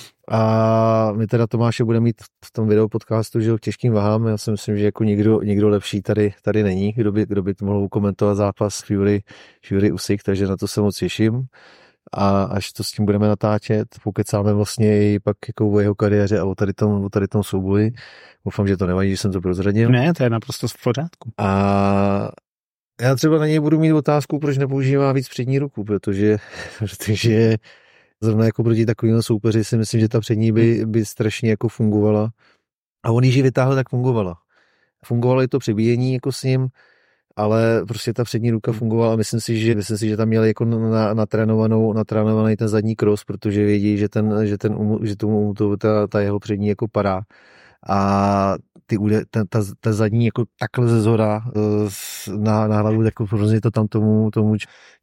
A my teda Tomáše bude mít v tom video podcastu, že ho těžkým váhám. Já si myslím, že jako nikdo, nikdo lepší tady, tady není, kdo by, kdo by mohl komentovat zápas Fury, Fury Usyk, takže na to se moc těším. A až to s tím budeme natáčet, pokecáme vlastně i pak jako o jeho kariéře a o tady tom, o tady tom souboji. Doufám, že to nevadí, že jsem to prozradil. Ne, to je naprosto v pořádku. A já třeba na něj budu mít otázku, proč nepoužívá víc přední ruku, protože, protože zrovna jako proti takovým soupeři si myslím, že ta přední by, by strašně jako fungovala. A on, když ji vytáhl, tak fungovala. Fungovalo i to přebíjení jako s ním, ale prostě ta přední ruka fungovala. Myslím si, že, myslím si, že tam měli jako na, natrénovanou, natrénovaný ten zadní cross, protože vědí, že, ten, že, ten, že tomu to, ta, ta jeho přední jako padá. A ty, ta, ta, ta zadní jako takhle ze zhora na, na hlavu, jako prostě to tam tomu, tomu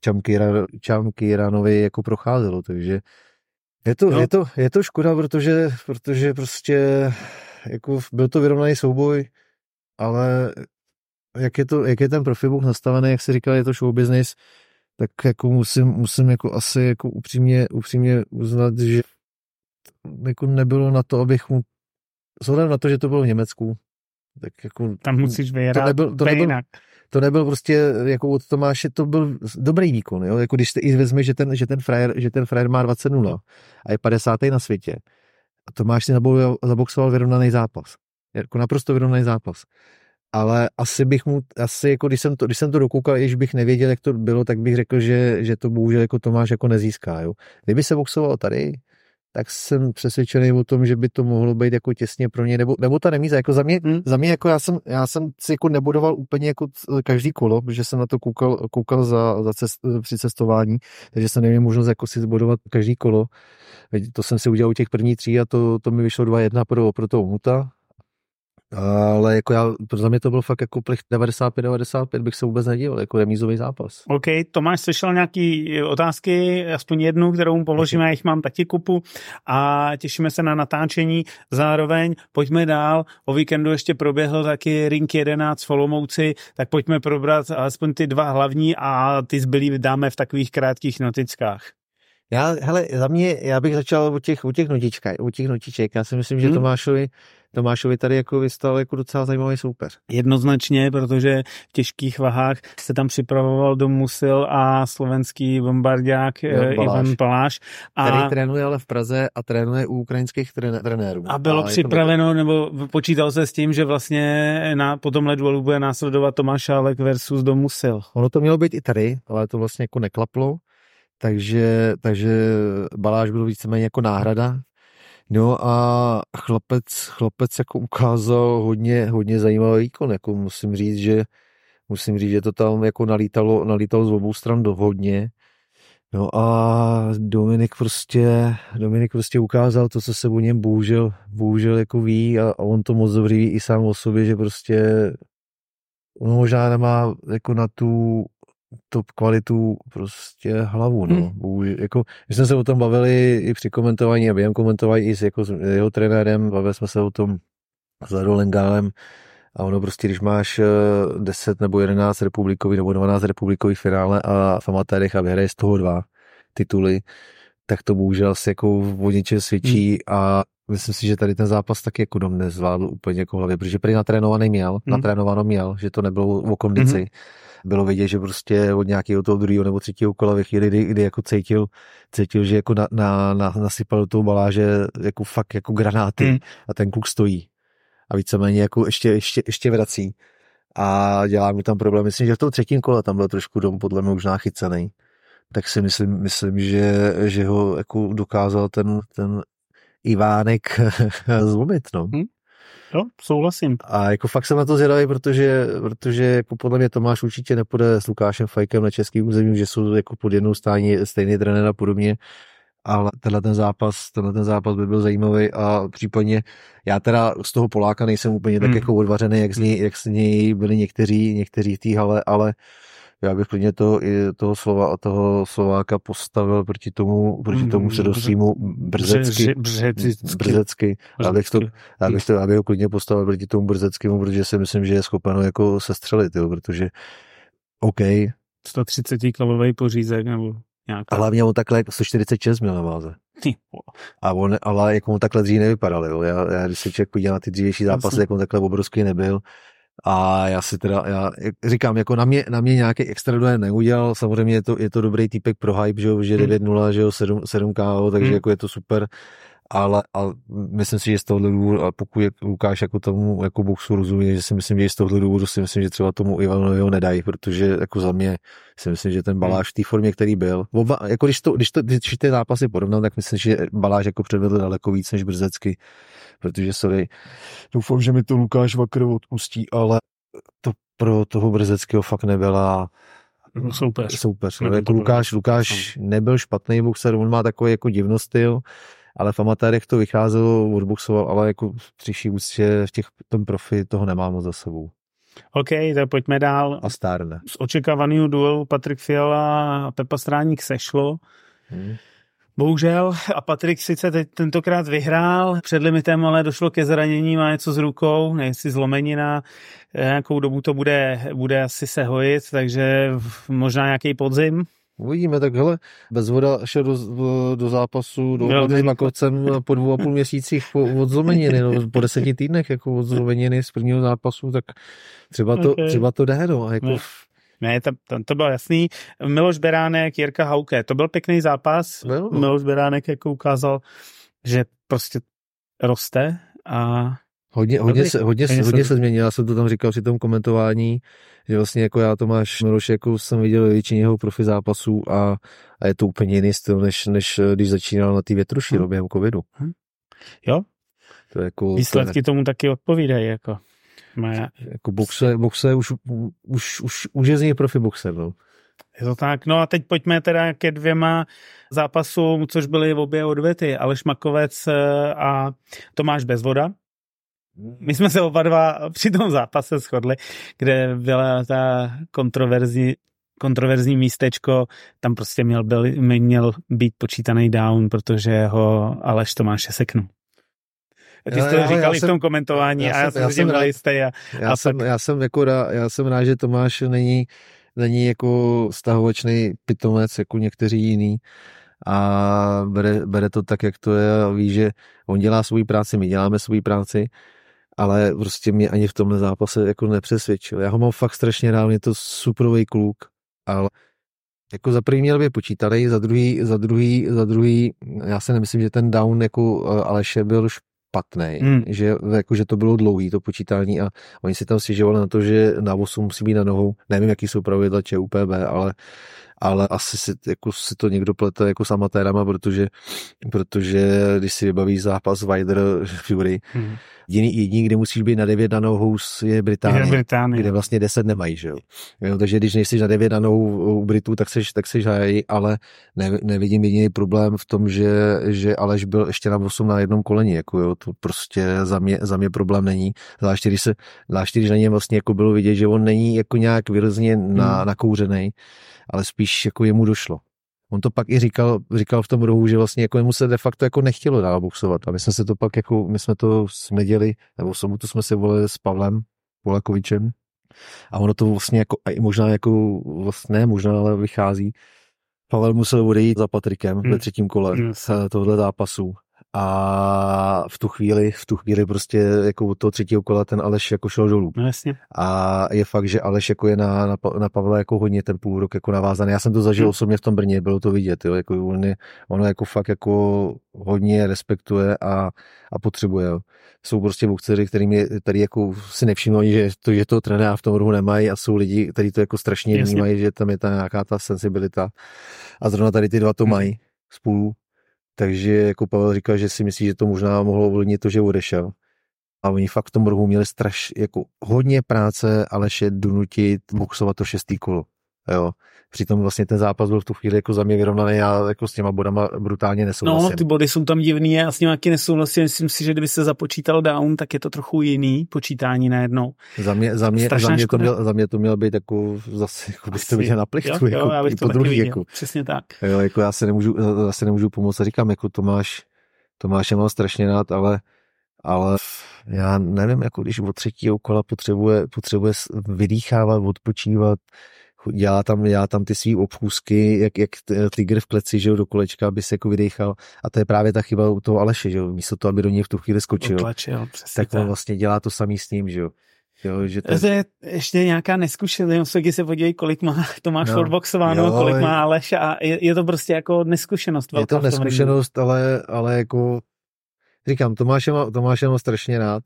Čamkiranovi jako procházelo, takže je to, no. je to, je to škoda, protože, protože prostě jako byl to vyrovnaný souboj, ale jak je, to, jak je ten profibook nastavený, jak si říkal, je to show business, tak jako musím, musím jako asi jako upřímně, upřímně uznat, že jako nebylo na to, abych mu vzhledem na to, že to bylo v Německu, tak jako tam musíš vyhrát to nebyl, to nebyl, to nebyl prostě jako od Tomáše, to byl dobrý výkon, jo? Jako když i vezme, že ten, že ten frajer, že ten frajer má dvacet nula a je padesátý na světě a Tomáš si zaboxoval vyrovnaný zápas, jako naprosto vyrovnaný zápas. Ale asi bych mu, asi jako když jsem to, když jsem to dokoukal, když bych nevěděl, jak to bylo, tak bych řekl, že, že to bohužel jako Tomáš jako nezíská, jo. Kdyby se boxoval tady, tak jsem přesvědčený o tom, že by to mohlo být jako těsně pro ně, nebo, nebo ta remíza, jako za mě, hmm. za mě jako já jsem, já jsem si jako nebudoval úplně jako každý kolo, protože jsem na to koukal, koukal za, za cest, při cestování, takže jsem neměl možnost jako si zbudovat každý kolo. To jsem si udělal u těch prvních tří a to, to mi vyšlo dva jedna pro, pro toho Muta. Ale jako já, za mě to bylo fakt jako plech devadesát pět devadesát pět, bych se vůbec nedíval, jako remízový zápas. OK, Tomáš slyšel nějaký otázky, aspoň jednu, kterou mu položíme, já jich mám taky kupu a těšíme se na natáčení. Zároveň pojďme dál, o víkendu ještě proběhl taky Ring jedenáct v Olomouci, tak pojďme probrat alespoň ty dva hlavní a ty zbylý dáme v takových krátkých notickách. Já, hele, za mě, já bych začal u těch, u těch notičkách, u těch notiček. Já si myslím, že hmm. Tomášovi, Tomášovi tady jako vystal jako docela zajímavý soupeř. Jednoznačně, protože v těžkých vahách se tam připravoval do Musil a slovenský bombardiák Ivan Paláš. A který trénuje ale v Praze a trénuje u ukrajinských trenérů. A bylo a připraveno, nebo počítal se s tím, že vlastně na, po tomhle duelu bude následovat Tomáš Halek versus do Musil. Ono to mělo být i tady, ale to vlastně jako neklaplo. Takže, takže Baláš byl víceméně jako náhrada. No a chlapec, chlapec jako ukázal hodně, hodně zajímavý výkon. Jako musím říct, že musím říct, že to tam jako nalítalo, nalítalo z obou stran do hodně. No a Dominik prostě, Dominik prostě ukázal to, co se o něm bohužel, bohužel jako ví a, a on to moc dobrý ví i sám o sobě, že prostě on možná nemá jako na tu top kvalitu prostě hlavu, no. Hmm. Bohužel, jako, my jsme se o tom bavili i při komentování a během komentování i s, jako, s jeho trenérem, bavili jsme se o tom s Ladou Lengálem a ono prostě, když máš deset nebo jedenáct republikových nebo dvanáct republikových finále a v amatérech a vyhraje z toho dva tituly, tak to bohužel se jako o něčem svědčí hmm. a myslím si, že tady ten zápas taky jako dom nezvládl úplně jako hlavě, protože prý natrénovaný měl, hmm. natrénováno měl, že to nebylo o kondici. Hmm. Bylo vidět, že prostě od nějakého toho druhého nebo třetího kola ve chvíli, kdy, kdy jako cítil, cítil, že jako na, na, na, nasypal do toho Baláže jako fakt jako granáty hmm. a ten kluk stojí. A víceméně jako ještě, ještě, ještě vrací. A dělá mi tam problém. Myslím, že v tom třetím kole tam byl trošku dom podle mě možná chycený. Tak si myslím, myslím že, že ho jako dokázal ten, ten Ivánek zlomit, no. Hmm. Jo, souhlasím. A jako fakt jsem na to zvědavý, protože, protože jako podle mě Tomáš určitě nepůjde s Lukášem Fajkem na českým území, že jsou jako pod jednou stání stejný trenér a podobně, ale tenhle ten zápas, tenhle ten zápas by byl zajímavý a případně já teda z toho Poláka nejsem úplně tak hmm. jako odvařený, jak z něj, jak z něj byli někteří, někteří v té hale, ale já bych klidně toho, toho slova a toho Slováka postavil proti tomu, proti tomu předostřímu Brzecky. Brzecky. Já bych to, já bych to, já bych ho klidně postavil proti tomu Brzeckému, protože si myslím, že je schopen jako sestřelit, jo, protože OK, sto třicet kilový pořízek nebo nějaká. A hlavně on takhle sto čtyřicet šest měl na váze. A on, ale jako on takhle dřív nevypadal, jo. Já, já když se člověk podíval na ty dřívější zápasy, jak on takhle obrovský nebyl. A já si teda, já říkám, jako na mě, na mě nějaký extra dojem neudělal, samozřejmě je to, je to dobrý týpek pro hype, že jo, že devět nula, že jo, sedm K O, takže hmm. jako je to super, ale, ale myslím si, že z tohohle důvodu, a pokud je Lukáš jako tomu jako boxu rozumí, že si myslím, že z tohohle důvodu si myslím, že třeba tomu Ivanovi ho nedají, protože jako za mě si myslím, že ten Baláš v té formě, který byl, oba, jako když, to, když, to, když ty zápasy porovnám, tak myslím, že Baláš jako předvedl daleko víc než Brzecky, protože sorry, doufám, že mi to Lukáš Vakr odpustí, ale to pro toho Brzeckého fakt nebyla soupeř. soupeř. No, jako Lukáš, Lukáš nebyl špatný boxer, on má takový jako divný styl, ale v amatérech to vycházelo, odboxoval, ale jako třiší ústě v těch tom profi toho nemá moc za sebou. OK, tak pojďme dál. A stárne. Z očekávaného duelu Patrik Fiala a Pepa Stráník sešlo. Hmm. Bohužel. A Patrik sice teď tentokrát vyhrál před limitem, ale došlo ke zranění, má něco s rukou, nejsi zlomenina, nějakou dobu to bude, bude asi se hojit, takže možná nějaký podzim. Uvidíme, tak hele, Bezvoda šel do, do zápasu, do no, s Makovcem po dvou a půl měsících po, od zlomeniny, no, po deseti týdnech jako od zlomeniny z prvního zápasu, tak třeba to, okay. třeba to jde, no. Jako... Ne, ne tam, tam to bylo jasný. Miloš Beránek, Jirka Hauke, to byl pěkný zápas. No, no. Miloš Beránek jako ukázal, že prostě roste a... Hodně, hodně, se, hodně, hodně, hodně se změnil, já jsem to tam říkal při tom komentování, že vlastně jako já Tomáš Miloš jako jsem viděl ve většině jeho profi zápasů a, a je to úplně jiný styl, než, než když začínal na té větruši hmm. během covidu. Hmm. Jo, to jako, výsledky to je, tomu taky odpovídají. Jako, Maja. jako boxe, boxe už, už, už, už je z něj profi boxer, no. Je to tak. No a teď pojďme teda ke dvěma zápasům, což byly obě odvety. Aleš Makovec a Tomáš Bezvoda. My jsme se oba dva při tom zápase shodli, kde byla ta kontroverzní, kontroverzní místečko, tam prostě měl, byl, měl být počítaný down, že ho Aleš Tomáše seknul. Ty jsi to jo, říkali v tom komentování já a já jsem, já jsem rád, jistý. A, já, a jsem, pak... já, jsem jako rád, já jsem rád, že Tomáš není, není jako stahovačný pitomec, jako někteří jiný. A bere, bere to tak, jak to je a ví, že on dělá svou práci, my děláme svou práci, ale prostě mě ani v tomhle zápase jako nepřesvědčil. Já ho mám fakt strašně rád, je to superový kluk, ale jako za první měl by počítaný, za druhý, za druhý, za druhý, já si nemyslím, že ten down jako Aleše byl špatný, hmm. že, jako, že to bylo dlouhý, to počítání a oni si tam stěžovali na to, že na osm musí být na nohou, nevím, jaký jsou pravidla ČUPB, ale ale asi si, jako, si to někdo plete jako s amatérama, protože, protože když si vybaví zápas Wilder Fury, hmm. jediný, jediný, kde musíš být na devět na nohou, je Británie, je Británie, kde vlastně deset nemají, že jo. jo takže když nejsi na devět na nohou u Britů, tak seš, tak seš hájí, ale ne, nevidím jediný problém v tom, že, že Aleš byl ještě na osm na jednom koleni, jako jo, to prostě za mě, za mě problém není, zvlášť když se, zvlášť když na něm vlastně jako bylo vidět, že on není jako nějak vyrozeně na, hmm. nakouřenej, ale spíš jako jemu došlo. On to pak i říkal, říkal v tom rohu, že vlastně jako jemu se de facto jako nechtělo dál boxovat. A my jsme se to pak jako, my jsme to v neděli, nebo v sobotu jsme se volili s Pavlem Volakovičem. A ono to vlastně jako, a i možná jako, vlastně ne možná, ale vychází. Pavel musel odejít za Patrikem hmm. ve třetím kole yes. tohohle zápasu. A v tu chvíli, v tu chvíli prostě jako od toho třetího kola ten Aleš jako šel dolů. No jasně. A je fakt, že Aleš jako je na, na, na Pavla jako hodně ten půl rok jako navázaný. Já jsem to zažil hmm. osobně v tom Brně, bylo to vidět, jo. Jako on je, ono jako fakt jako hodně respektuje a, a potřebuje, jo. Jsou prostě boxeři, kterými, který jako si nevšimnou, že to, že to trenéra v tom rohu nemají a jsou lidi, kteří to jako strašně jasně. vnímají, že tam je ta nějaká ta sensibilita. A zrovna tady ty dva to hmm. mají spolu. Takže jako Pavel říkal, že si myslí, že to možná mohlo ovlivnit to, že odešel. A oni fakt v tom rohu měli straš, jako hodně práce, Aleše donutit boxovat to šestý kolo. Jo. Přitom vlastně ten zápas byl v tu chvíli jako za mě vyrovnaný, já jako s těma bodama brutálně nesouhlasím. No, ty body jsou tam divný a s nimi taky nesouhlasím. Myslím si, že kdyby se započítal down, tak je to trochu jiný počítání najednou. Za mě, za mě, za mě, to, měl, za mě to mělo být jako zase, jako bych to viděl na plichtu. Jo, jako, jo, já bych to taky druhý, viděl. Jako. Přesně tak. Jo, jako já se nemůžu, já se nemůžu pomoct. Říkám, jako Tomáš, Tomáše mám strašně rád, ale ale já nevím, jako když od třetího kola potřebuje, potřebuje vydýchávat, odpočívat, dělá tam, dělá tam ty svý obchůzky, jak, jak tygr v kleci, že jo, do kolečka, aby se jako vydechal. A to je právě ta chyba u toho Aleše, že jo, místo toho, aby do něj v tu chvíli skočil. Otlačil, tak on vlastně dělá to samý s ním, že jo. Jo, že ten... To je ještě nějaká neskušenost, když se podívej, kolik má Tomáš no, odboxováno, kolik má Aleš a je, je to prostě jako neskušenost. Je to neskušenost, ale, ale jako říkám, Tomáše má, Tomáše má strašně rád,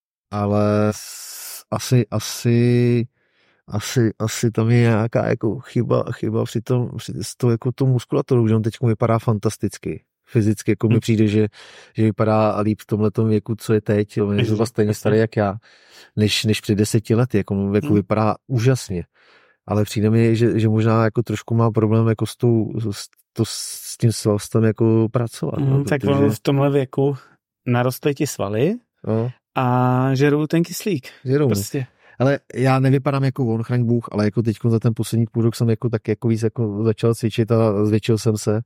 ale asi, asi, asi, asi tam je nějaká jako chyba, chyba při tom, při to, jako tou muskulaturu, že on teď vypadá fantasticky. Fyzicky jako hmm. mi přijde, že, že vypadá líp v tomhletom věku, co je teď. On je zhruba stejně starý jak já, než, než před deseti lety. Jako, jako hmm. vypadá úžasně. Ale přijde mi, že, že možná jako trošku má problém jako s, tou, s, to, s tím svalstem jako pracovat. Hmm, no, tak protože... v tomhle věku narostly ti svaly no. a žerou ten kyslík. Žerou. Prostě. Ale já nevypadám jako on, chraň Bůh, ale jako teď za ten poslední půl rok jsem jako tak jako víc jako začal cvičit a zvětšil jsem se.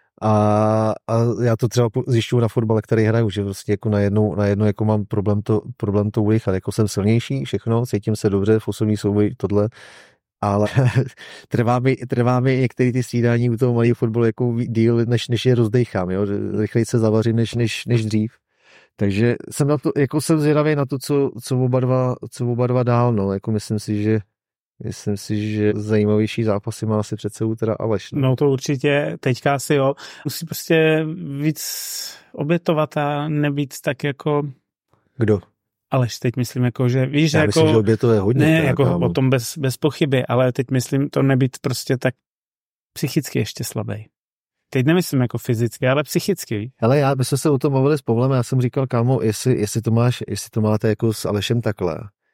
A, a já to třeba zjišťuju na fotbale, který hraju, že prostě jako najednou, najednou jako mám problém to, problém to urychlat. Jako jsem silnější, všechno, cítím se dobře, v osobní souboj, tohle, ale trvá mi, trvá mi některé ty střídání u toho malého fotbalu jako díl, než, než je rozdejchám, jo, rychleji se zavařím, než, než, než dřív. Takže jsem na to, jako jsem zvědavý na to, co, co oba dva, co oba dva dál, no, jako myslím si, že Myslím si, že zajímavější zápasy má asi před sebou teda Aleš. No. no to určitě, teďka asi jo. Musí prostě víc obětovat a nebýt tak jako... Kdo? Aleš, teď myslím jako, že víš, Já jako... myslím, že obětuje hodně. Ne, jako kámo. O tom bez, bez pochyby, ale teď myslím to nebýt prostě tak psychicky ještě slabý. Teď nemyslím jako fyzicky, ale psychicky. Hele, já, my jsme se o tom mluvili s Pavlem, já jsem říkal, kámo, jestli, jestli to máš, jestli to máte jako s Alešem takhle,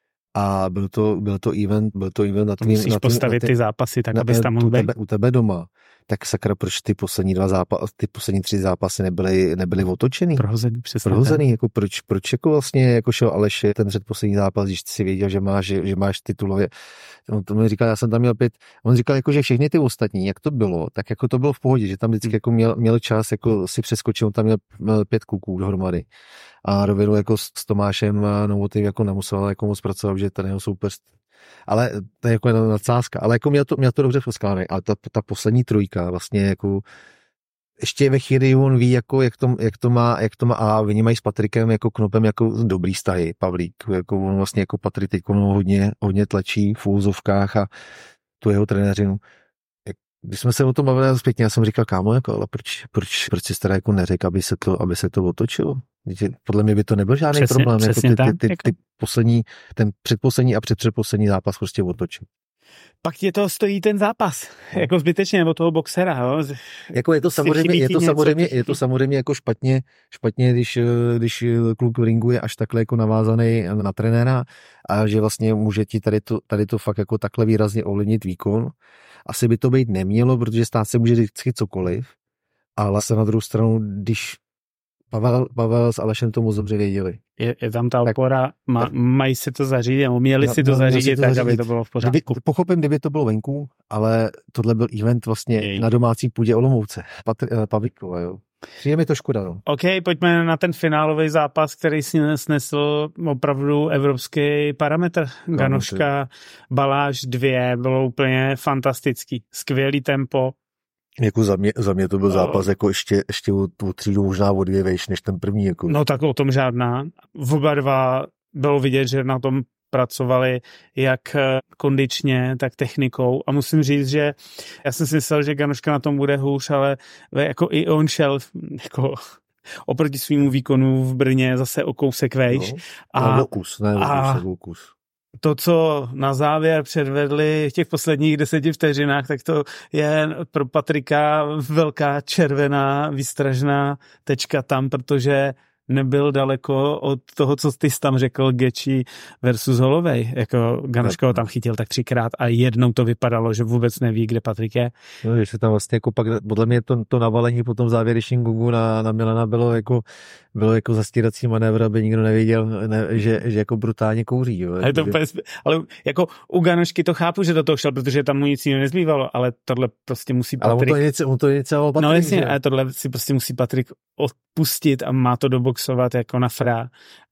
a byl to, byl to event, byl to event na tvým... Musíš na tvým, postavit na ty zápasy, tak abys tam mohl být. U tebe doma. Tak sakra, proč ty poslední dva zápasy, ty poslední tři zápasy nebyly, nebyly otočený? Prohozený, přesně. Prohozený, jako proč, proč jako vlastně jako šel Aleš ten předposlední zápas, když si věděl, že máš, že, že máš titulově. On to mi říkal, já jsem tam měl pět, on říkal jako, že všechny ty ostatní, jak to bylo, tak jako to bylo v pohodě, že tam vždycky jako měl, měl čas, jako si přeskočil, on tam měl, měl pět kluků dohromady. A rovinu jako s Tomášem Novotným jako nemusel jako moc pracovat, že ten jeho soupeř. Ale to je jako nadsázka. Ale jako měl to, měl to dobře poskládané. Ale ta, ta poslední trojka vlastně jako ještě ve chvíli on ví, jako, jak, to, jak, to má, jak to má a oni mají s Patrikem jako Knopem jako dobrý vztahy, Pavlík. Jako on vlastně jako Patrik teď hodně, hodně tlačí v úzovkách a tu jeho trenéřinu. Když jsme se o tom bavili zpětně, já jsem říkal, kámo, jako, ale proč, proč, proč si teda jako neřekl, aby se to, aby se to otočilo? Podle mě by to nebyl žádný přesně, problém, přesně jako ty, ty, ty, tak, ty, ty poslední, ten předposlední a předpředposlední zápas prostě otočil. Pak tě to stojí ten zápas, no. Jako zbytečně, nebo toho boxera, jo? Jako je to samozřejmě, je to samozřejmě, je to samozřejmě jako špatně, špatně, když, když kluk v ringu je až takhle jako navázaný na trenéra a že vlastně může ti tady to, tady to fakt jako takhle výrazně ovlivnit výkon. Asi by to být nemělo, protože stát se může vždycky cokoliv, ale se na druhou stranu, když Pavel, Pavel s Alešem to moc dobře věděli. Je, je tam ta opora, ma, mají si to zařídit, nebo měli si to no, zařídit, to tak, zařídit. Aby to bylo v pořádku. Kdyby, pochopím, kdyby to bylo venku, ale tohle byl event vlastně Jej. na domácí půdě Olomouce. Patr, Pavlíkova, jo. Přijde mi to škoda, no. OK, pojďme na ten finálový zápas, který si snesl opravdu evropský parametr. Ganoška, Baláž dvě, bylo úplně fantastický. Skvělý tempo. Jako za mě, za mě to byl zápas, jako ještě, ještě o, o třídu, možná o dvě vejš, než ten první. Jako. No tak o tom žádná. V oba dva bylo vidět, že na tom pracovali jak kondičně, tak technikou. A musím říct, že já jsem si myslel, že Ganoška na tom bude hůř, ale jako i on šel jako oproti svýmu výkonu v Brně zase o kousek vejš. No, a, vokus, ne, a vokus. To, co na závěr předvedli v těch posledních deseti vteřinách, tak to je pro Patrika velká červená výstražná tečka tam, protože nebyl daleko od toho, co ty jsi tam řekl, Geči versus Holovej. Jako Ganoška ho tam chytil tak třikrát a jednou to vypadalo, že vůbec neví, kde Patrik je. No, že se tam vlastně jako pak, podle mě to, to navalení po tom závěrečním gugu na, na Milana bylo jako, bylo jako zastírací manévr, aby nikdo nevěděl, ne, že, že jako brutálně kouří. Jo. Ale, to úplně, ale jako u Ganošky to chápu, že do toho šel, protože tam mu nic jiného nezbývalo, ale tohle prostě musí Patrik... Ale on to je něco, on to je něco Patrik. No jasně, ale tohle si prostě musí Patrik odpustit a má to doboxovat jako na frá.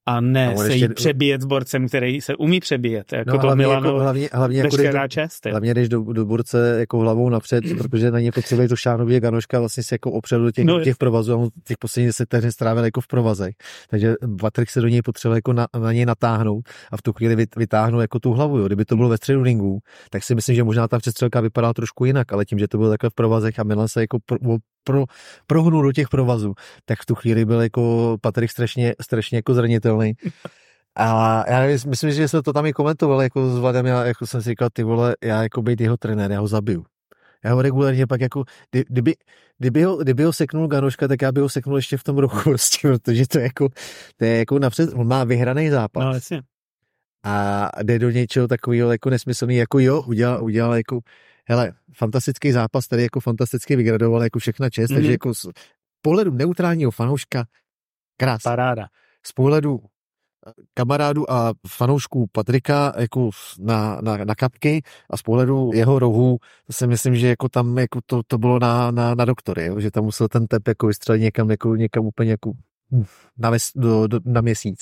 a ne a se ještě... jít přebíjet s borcem, který se umí přebíjet. Jako no, to hlavně, Milano, jako, hlavně, hlavně jako jdeš do, čest, hlavně jdeš do, do borce jako hlavou napřed, protože na ně potřebuješ do šánově Ganoška vlastně se jako opředu do těch, no, těch provazů a on těch posledních deset vteřin strávil jako v provazech. Takže Patrik se do něj potřeboval jako na, na něj natáhnout a v tu chvíli vytáhnout jako tu hlavu. Jo. Kdyby to bylo ve středu ringu, tak si myslím, že možná ta přestřelka vypadá trošku jinak, ale tím, že to bylo takhle v provazech a Milan se jako pro, pro, prohnul do těch provazů, tak v tu chvíli byl jako Patrik strašně, strašně jako zranitelný. A já nevím, myslím, že jsem to tam i komentoval jako s Vladem, já jako jsem si říkal, ty vole, já jako být jeho trenér, já ho zabiju. Já ho regulárně pak jako, kdyby, kdyby, ho, kdyby ho seknul Ganoška, tak já by ho seknul ještě v tom rohu, prostě, protože to je jako, to je jako napřed, on má vyhraný zápas. No, jasně. A jde do něčeho takového jako nesmyslný, jako jo, udělal, udělal jako, hele, fantastický zápas, tady jako fantasticky vygradoval jako všechna čest, mm-hmm. takže jako z pohledu neutrálního fanouška krásný. Paráda. Z pohledu kamarádu a fanoušků Patrika jako na, na, na kapky a z pohledu jeho rohu, to si myslím, že jako tam jako to, to bylo na, na, na doktory, jo? Že tam musel ten tep jako vystřelit někam, jako, někam úplně jako na, mes, do, do, na měsíc.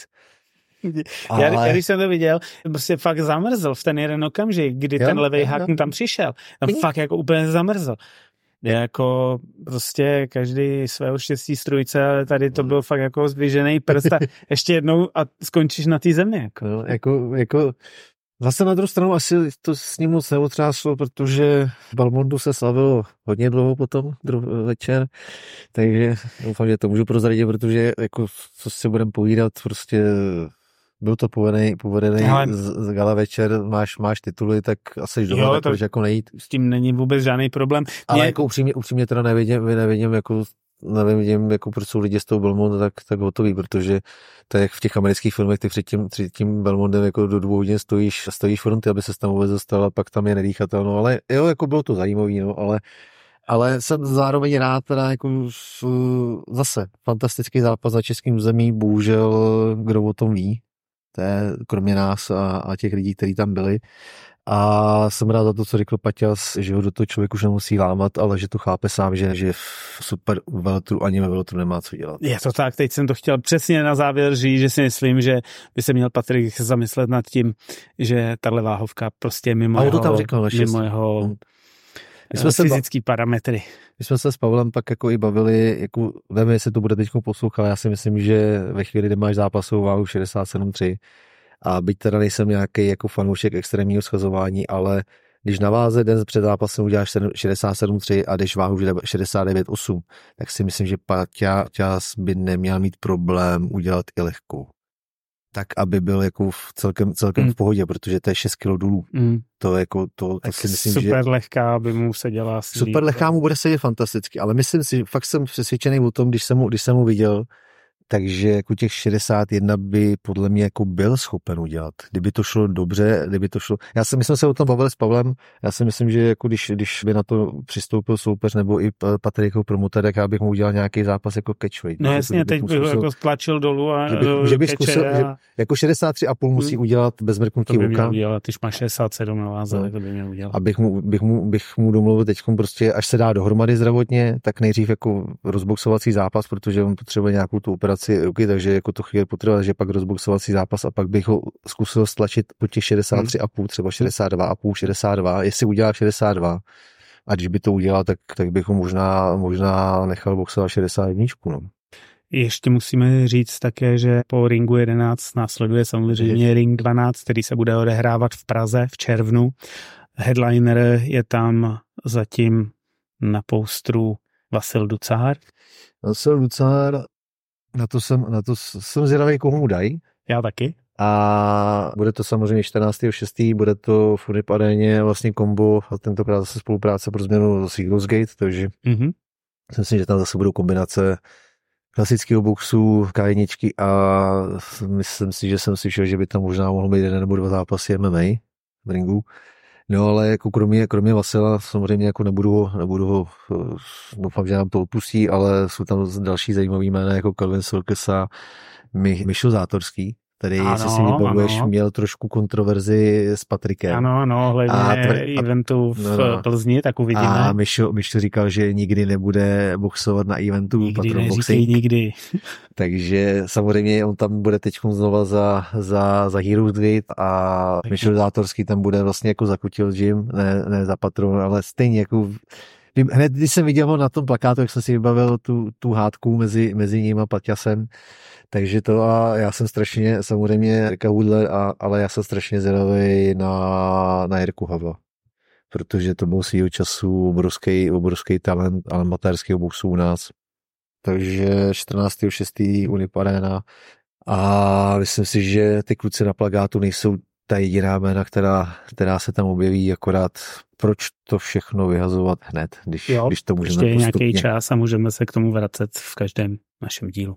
Ale... Já, když jsem to viděl, prostě fakt zamrzl v ten jeden okamžik, kdy jo, ten levej hák tam přišel. Tam jo. Fakt jako úplně zamrzl. Jako prostě každý svého štěstí strujce, ale tady to byl fakt jako zdvižený prst a ještě jednou a skončíš na té zemi. Jako. No, jako, jako zase na druhou stranu asi to s ním moc neotřáslo, protože Belmondu se slavilo hodně dlouho potom dru- večer, takže doufám, že to můžu prozradit, protože jako co si budeme povídat, prostě byl to povedený, povedený z, z gala večer, máš, máš tituly, tak asi doma, jo, tak můžeš jako nejít. S tím není vůbec žádný problém. Ale Mě... jako upřímně, upřímně teda nevidím, nevidím jako nevím, jako proč jsou lidi s tou Belmont tak, tak hotový, protože to je jak v těch amerických filmech, ty před tím, před tím Belmontem jako do dvou hodin stojíš, stojíš fronty, aby se tam vůbec dostal a pak tam je nedýchatelno, ale jo, jako bylo to zajímavý, no, ale ale jsem zároveň rád, teda jako zase fantastický zápas na českém území, bohužel kdo o tom ví, to je kromě nás a, a těch lidí, kteří tam byli. A jsem rád za to, co řekl Paťas, že ho do toho člověk už nemusí lámat, ale že to chápe sám, že, že v super veltru ani ve veltru nemá co dělat. Je to tak, teď jsem to chtěl přesně na závěr říct, že si myslím, že by se měl Patrik zamyslet nad tím, že tahle váhovka prostě mimo a jeho, to tam řekl, mimo jeho fyzický ba- parametry. My jsme se s Pavlem pak jako i bavili, jako nevím, jestli to bude teď poslouchat, ale já si myslím, že ve chvíli, kdy máš zápasovou váhu šedesát sedm tři a byť teda nejsem nějaký jako fanoušek extrémního schazování, ale když na váze den před zápasem uděláš šedesát sedm tři a jdeš váhu šedesát devět osm, tak si myslím, že Paťas by neměl mít problém udělat i lehkou. Tak, aby byl jako v celkem, celkem mm. v pohodě, protože to je šest kilo dolů. Mm. To jako, to, to si myslím, super že... Super lehká by mu seděla. Super lehká mu bude sedět fantasticky, ale myslím si, že fakt jsem přesvědčený o tom, když jsem mu, když jsem mu viděl, takže jako těch šedesát jedna by podle mě jako byl schopen udělat. Kdyby to šlo dobře, kdyby to šlo... Já si myslím, se o tom bavili s Pavlem, já si myslím, že jako když, když by na to přistoupil soupeř nebo i Patrik jako promotor, tak já bych mu udělal nějaký zápas jako catchweight. No jasně, jako, teď bych ho jako stlačil dolů a... Že, by, že bych zkusil, a... že jako šedesát tři a půl musí hmm. udělat bez mrknutí oka. To by oka. měl udělat, když má šedesát sedm na váze, no. To by měl udělat. Abych mu, bych mu, bych mu domluvil teďkom prostě, až se dá dohromady zdravotně, tak nejdřív jako rozboxovací zápas, protože on potřebuje nějakou tu operaci ruky, takže jako to chvíli potrvá, že pak rozboxovací zápas a pak bych ho zkusil stlačit po těch šedesát tři a půl, třeba šedesát dva a půl, šedesát dva, jestli udělá šedesát dva a když by to udělal, tak, tak bych ho možná, možná nechal boxovat šedesát jedna. No. Ještě musíme říct také, že po ringu jedenáct následuje samozřejmě je. ring dvanáct, který se bude odehrávat v Praze v červnu. Headliner je tam zatím na poustru Vasil Ducár. Vasil Ducár, na to jsem, na to jsem zvědavý, koho mu dají. Já taky. A bude to samozřejmě čtrnáctého šestého bude to v Unip aréně vlastně kombo a tentokrát zase spolupráce pro změnu s Eagles Gate, takže mm-hmm. myslím, že tam zase budou kombinace klasického boxu, K jedna a myslím si, že jsem slyšel, že by tam možná mohlo být jeden nebo dva zápasy M M A v ringu. No ale jako kromě, kromě Vasila samozřejmě jako nebudu ho, nebudu ho, doufám, že nám to odpustí, ale jsou tam další zajímavý jména jako Kelvin Silkes a My, Mišo Zátorský, Tady, ano, jestli si vybavuješ, ano. Měl trošku kontroverzi s Patrikem. Ano, ano, hledně tvr... eventu v no, no. Plzni, tak uvidíme. A Mišo, Mišo říkal, že nikdy nebude boxovat na eventu nikdy Patron Boxing. Nikdy, Takže samozřejmě on tam bude teď znova za, za, za Heroes Gate a tak. Mišo Zátorský tam bude vlastně jako zakutil gym, ne, ne za Patron, ale stejně jako hned, když jsem viděl ho na tom plakátu, jak jsem si vybavil tu, tu hádku mezi, mezi ním a Paťasem, takže to a já jsem strašně, samozřejmě Jirka Hudler, a, ale já jsem strašně zvědavý na, na Jirku Havla, protože to byl svýho času obrovský, obrovský talent amatérského boxu u nás. Takže čtrnáctého šestého Unip Arena a myslím si, že ty kluci na plakátu nejsou ta jediná jména, která, která se tam objeví, akorát proč to všechno vyhazovat hned, když, jo, když to můžeme postupně. Ještě nějaký čas a můžeme se k tomu vracet v každém našem dílu.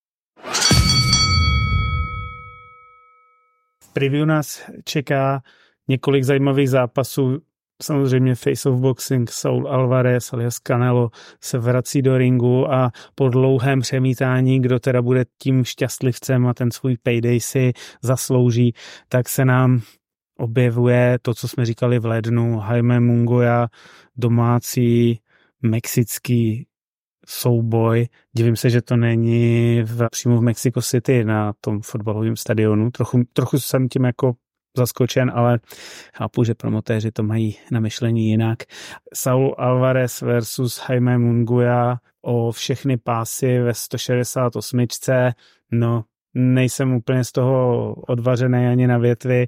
V preview nás čeká několik zajímavých zápasů. Samozřejmě Face of Boxing, Saul Alvarez alias Canelo se vrací do ringu a po dlouhém přemítání, kdo teda bude tím šťastlivcem a ten svůj payday si zaslouží, tak se nám objevuje to, co jsme říkali v lednu, Jaime Munguia, domácí mexický souboj. Divím se, že to není v, přímo v Mexico City na tom fotbalovém stadionu. Trochu, trochu jsem tím jako zaskočen, ale chápu, že promotéři to mají na myšlení jinak. Saul Alvarez versus Jaime Munguia o všechny pásy ve sto šedesát osm. No, nejsem úplně z toho odvařený ani na větvi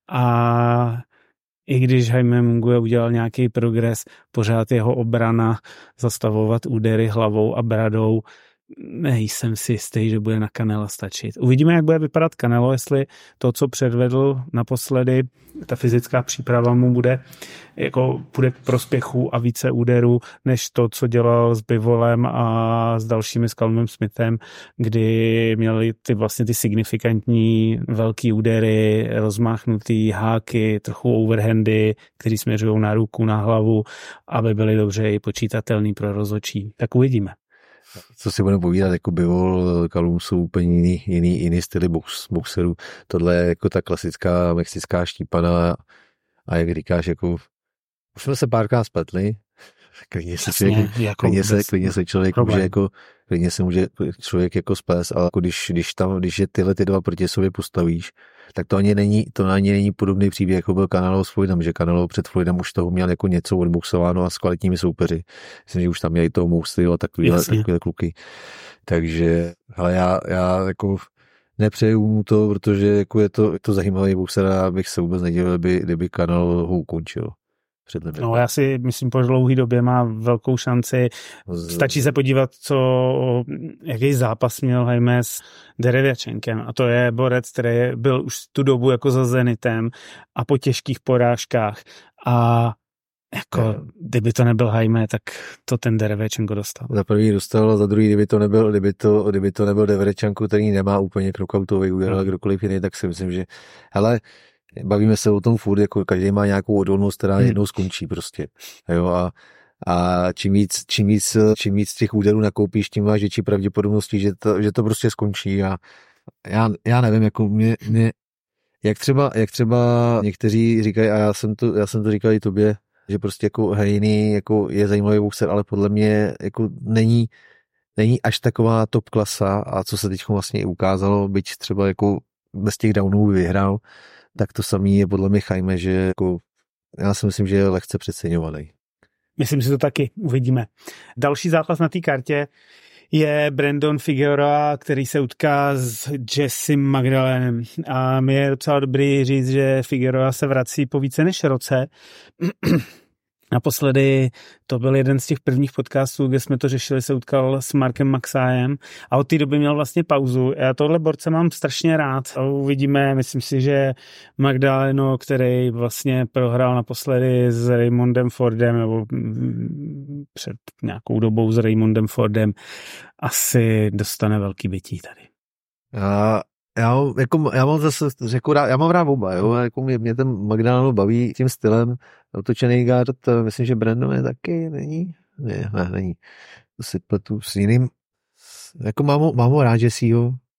a i když Jaime Munguia udělal nějaký progres, pořád jeho obrana zastavovat údery hlavou a bradou, nejsem si jistý, že bude na Canela stačit. Uvidíme, jak bude vypadat Canelo, jestli to, co předvedl naposledy, ta fyzická příprava mu bude jako bude k prospěchu a více úderů, než to, co dělal s Bivolem a s dalšími s Callumem Smithem, kdy měli ty vlastně ty signifikantní velký údery, rozmáchnutý háky, trochu overhandy, který směřují na ruku, na hlavu, aby byly dobře i počítatelný pro rozhodčí. Tak uvidíme. Co si budeme povídat, jako Bivol, Callum jsou úplně jiný, jiný, jiný styly box, boxerů. Tohle je jako ta klasická mexická štípana a jak říkáš, jako už jsme se párkrát spletli, klidně se, Jasně, člověk, jako klidně se, klidně se člověk problém. může jako, klidně se může člověk jako sples, ale jako když, když tam, když je tyhle ty dva proti sobě postavíš, tak to ani není, to ani není podobný příběh, jako byl Canelo s Floydem, že Canelo před Floydem už toho měl jako něco odboxováno a s kvalitními soupeři. Myslím, že už tam měli toho Mousty a takovýhle, takovýhle kluky. Takže, ale já, já jako nepřeju mu to, protože jako je to, je to zajímavý boxer a abych se vůbec nedivil, kdyby, kdyby Canelo ho ukončil. No, já si myslím, po dlouhé době má velkou šanci. Stačí se podívat, co, jaký zápas měl Jaime s Dereviačenkem. A to je borec, který byl už tu dobu jako za Zenitem a po těžkých porážkách. A jako, je. kdyby to nebyl Jaime, tak to ten Dereviačenko dostal. Za první dostal, a za druhý, kdyby to nebyl, kdyby to, kdyby to nebyl Dereviačenko, který nemá úplně knockoutový úder, ale kdokoliv jiný, tak si myslím, že hele, bavíme se o tom furt, jako každý má nějakou odolnost, která hmm. jednou skončí prostě. Jo, a, a čím víc, čím víc, čím víc těch úderů nakoupíš, tím máš větší pravděpodobnosti, že to, že to prostě skončí. A já, já nevím, jako mě, mě jak třeba, jak třeba někteří říkají, a já jsem to, já jsem to říkal i tobě, že prostě jako Haney jako je zajímavý boxer, ale podle mě jako není, není až taková top klasa, a co se teď vlastně i ukázalo, byť třeba jako bez těch downů vyhrál, tak to samý je podle mě Jaime, že jako, já si myslím, že je lehce přeceňovaný. Myslím si to taky, uvidíme. Další zápas na té kartě je Brandon Figueroa, který se utká s Jessim Magdalenem. A mi je docela dobrý říct, že Figueroa se vrací po více než roce. Naposledy to byl jeden z těch prvních podcastů, kde jsme to řešili, se utkal s Markem Maxájem a od té doby měl vlastně pauzu. Já tohle borce mám strašně rád. A uvidíme, myslím si, že Magdaleno, který vlastně prohrál naposledy s Raymondem Fordem nebo před nějakou dobou s Raymondem Fordem, asi dostane velký bytí tady. Já, já, jako, já mám zase řeku rád, já mám rád oba, jo? Jako mě, mě ten Magdaleno baví tím stylem. Otočený guard, myslím, že Brandon je taky, není? Ne, ne, není. To si pletu s jiným. Jako mám ho, mám ho rád, že si ho,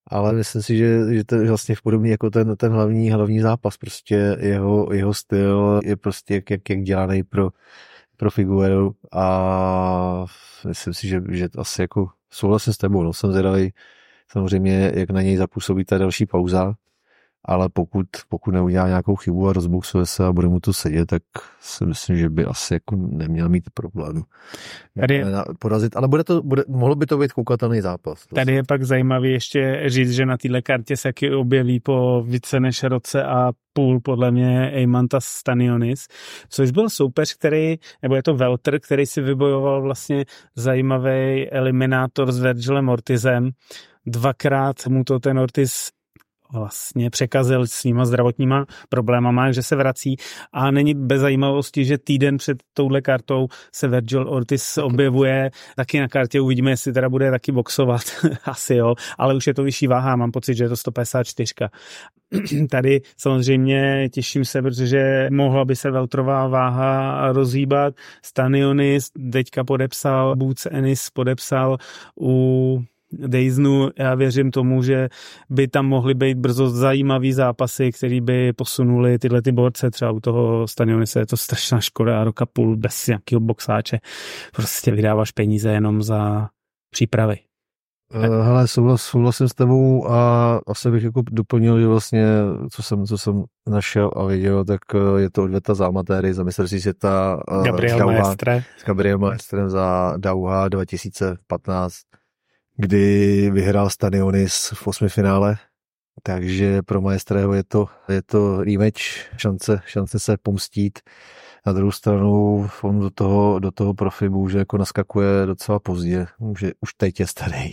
ale myslím si, že, že to je vlastně podobný jako ten, ten hlavní, hlavní zápas, prostě jeho, jeho styl je prostě jak, jak, jak dělaný pro, pro Figueiredu a myslím si, že, že asi jako souhlasím s tebou, no jsem zvědavý samozřejmě, jak na něj zapůsobí ta další pauza, ale pokud, pokud neudělá nějakou chybu a rozboxuje se a bude mu to sedět, tak si myslím, že by asi jako neměl mít problém tady porazit, ale bude to, bude, mohlo by to být koukatelný zápas. Tady je pak zajímavý ještě říct, že na téhle kartě se taky objeví po více než roce a půl podle mě Eimantas Stanionis, což byl soupeř, který, nebo je to welter, který si vybojoval vlastně zajímavý eliminátor s Virgilem Ortizem. Dvakrát mu to ten Ortiz vlastně překazil svýma zdravotníma problémama, že se vrací a není bez zajímavosti, že týden před touhle kartou se Virgil Ortiz objevuje taky na kartě, uvidíme, jestli teda bude taky boxovat, asi jo, ale už je to vyšší váha, mám pocit, že je to sto padesát čtyři. Tady samozřejmě těším se, protože mohla by se welterová váha rozhýbat. Stanionis teďka podepsal, Boots Ennis podepsal u Dejznu, já věřím tomu, že by tam mohly být brzo zajímavý zápasy, který by posunuli tyhle ty borce, třeba u toho Stanionise je to strašná škoda a roka půl bez nějakého boxáče. Prostě vydáváš peníze jenom za přípravy. Hele, souhlas, souhlasím s tebou a asi bych jako doplnil, že vlastně, co jsem, co jsem našel a viděl, tak je to odveta za amatéry, za mistrovství světa Gabriel Maestre. S Gabriel Maestrem za Dauha dva tisíce patnáct, kdy vyhrál Stanionis v osmifinále, takže pro Maestreho je to, je to rematch, šance, šance se pomstít. Na druhou stranu on do toho, do toho profibu už jako naskakuje docela pozdě, už, už teď je starý.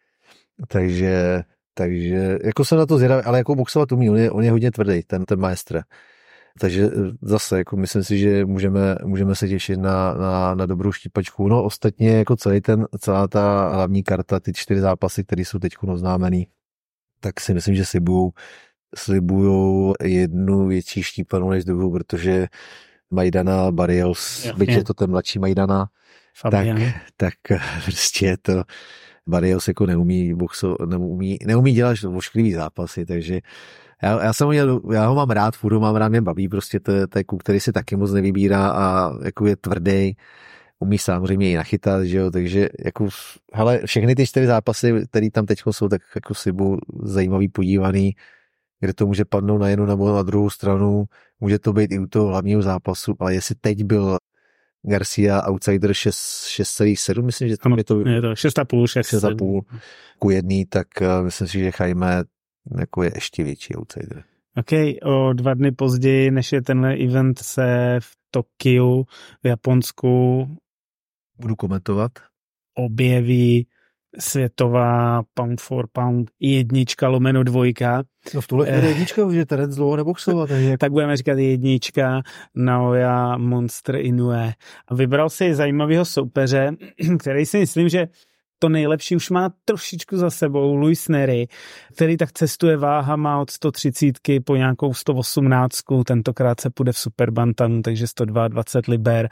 Takže, takže jako jsem na to zvědavý, ale jako boxovat umí, on je, on je hodně tvrdý, ten, ten Maestre. Takže zase, jako myslím si, že můžeme, můžeme se těšit na, na, na dobrou štípačku. No ostatně jako celý ten, celá ta hlavní karta, ty čtyři zápasy, které jsou teď oznámený, tak si myslím, že slibujou, slibujou jednu větší štípanou než druhou, protože Majdana, Barrios, byť je to ten mladší Majdana, tak, tak prostě je to Barrios jako neumí, boxo, neumí, neumí dělat ošklivý zápasy, takže Já, já, jsem ho, já ho mám rád, furt ho mám rád, mě baví, prostě to je kluk, který si taky moc nevybírá a jako je tvrdý, umí samozřejmě i nachytat, že jo, takže jako, hele, všechny ty čtyři zápasy, které tam teď jsou, tak jako si budou zajímavý podívaný, kde to může padnout na jednu nebo na druhou stranu, může to být i u toho hlavního zápasu, ale jestli teď byl Garcia outsider šest celá sedm, myslím, že tam je to, je to šest celá pět, šest celá pět ku jedný, tak uh, myslím si, že Jaime jako je ještě větší outsider. OK, o dva dny později, než je tenhle event, se v Tokiu, v Japonsku budu komentovat, objeví světová pound for pound jednička lomeno dvojka. No v tuhle chvíli jednička už je Terence dlouho neboxovat. Jak... Tak budeme říkat jednička Naoya Monster Inoue. A vybral si zajímavého soupeře, který si myslím, že to nejlepší už má trošičku za sebou, Luis Nery, který tak cestuje váhama od sto třicet po nějakou sto osmnáct, tentokrát se půjde v superbantamu, takže sto dvacet dva liber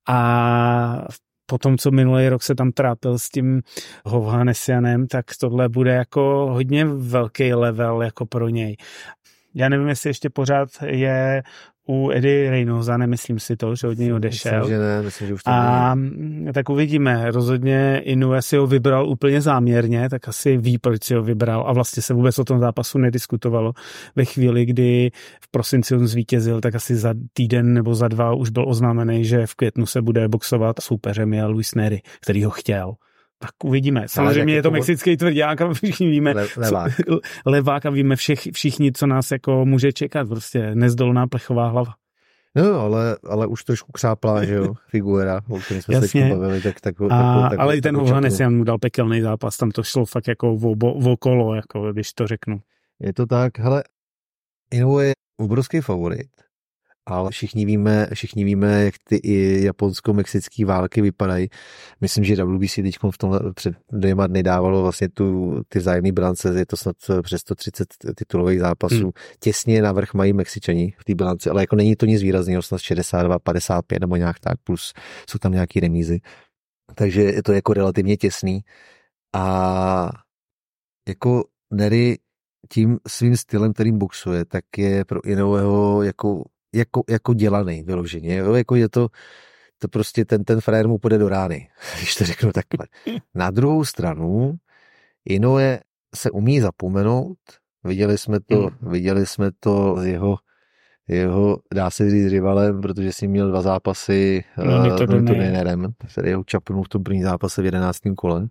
a potom, co minulý rok se tam trápil s tím Hovhanessianem, tak tohle bude jako hodně velký level jako pro něj. Já nevím, jestli ještě pořád je u Eddie Reynosa, nemyslím si to, že od něj odešel. Myslím, že ne, myslím, že už to A není. Tak uvidíme. Rozhodně Inoue si ho vybral úplně záměrně, tak asi ví, proč si ho vybral. A vlastně se vůbec o tom zápasu nediskutovalo. Ve chvíli, kdy v prosinci on zvítězil, tak asi za týden nebo za dva už byl oznámený, že v květnu se bude boxovat. Soupeřem je Luis Nery, který ho chtěl. Tak uvidíme. Samozřejmě je to mexický tvrdák a všichni víme. Le, levák. Co, levák a víme všech, všichni, co nás jako může čekat. Prostě nezdolná plechová hlava. No, ale, ale už trošku křáplá, že jo, Figueira, o kterém jsme se bavili. Tak, tak, a, tak, ale tak, i ten Hovhanessian mu dal pekelný zápas, tam to šlo fakt jako v okolo, jako když to řeknu. Je to tak, hele, Inoue je obrovský favorit. Ale všichni víme, všichni víme, jak ty i japonsko-mexické války vypadají. Myslím, že W B C teď v tomhle před dvěma dny dávalo vlastně tu, ty vzájemné bilance, je to snad přes sto třicet titulových zápasů. Hmm. Těsně navrch mají Mexičani v té bilanci, ale jako není to nic výrazného, snad šedesát dva padesát pět nebo nějak tak, plus jsou tam nějaký remízy. Takže je to jako relativně těsný. A jako Nery tím svým stylem, kterým boxuje, tak je pro Inoueho jako, jako, jako dělaný vyloženě. Jo? Jako je to, to prostě ten, ten frajer mu půjde do rány, když to řeknu takhle. Na druhou stranu Inoue se umí zapomenout. Viděli jsme to, mm. viděli jsme to s jeho, jeho, dá se říct, rivalem, protože si měl dva zápasy s uh, turnérem, který ho čapnul v tom první zápase v jedenáctém kole.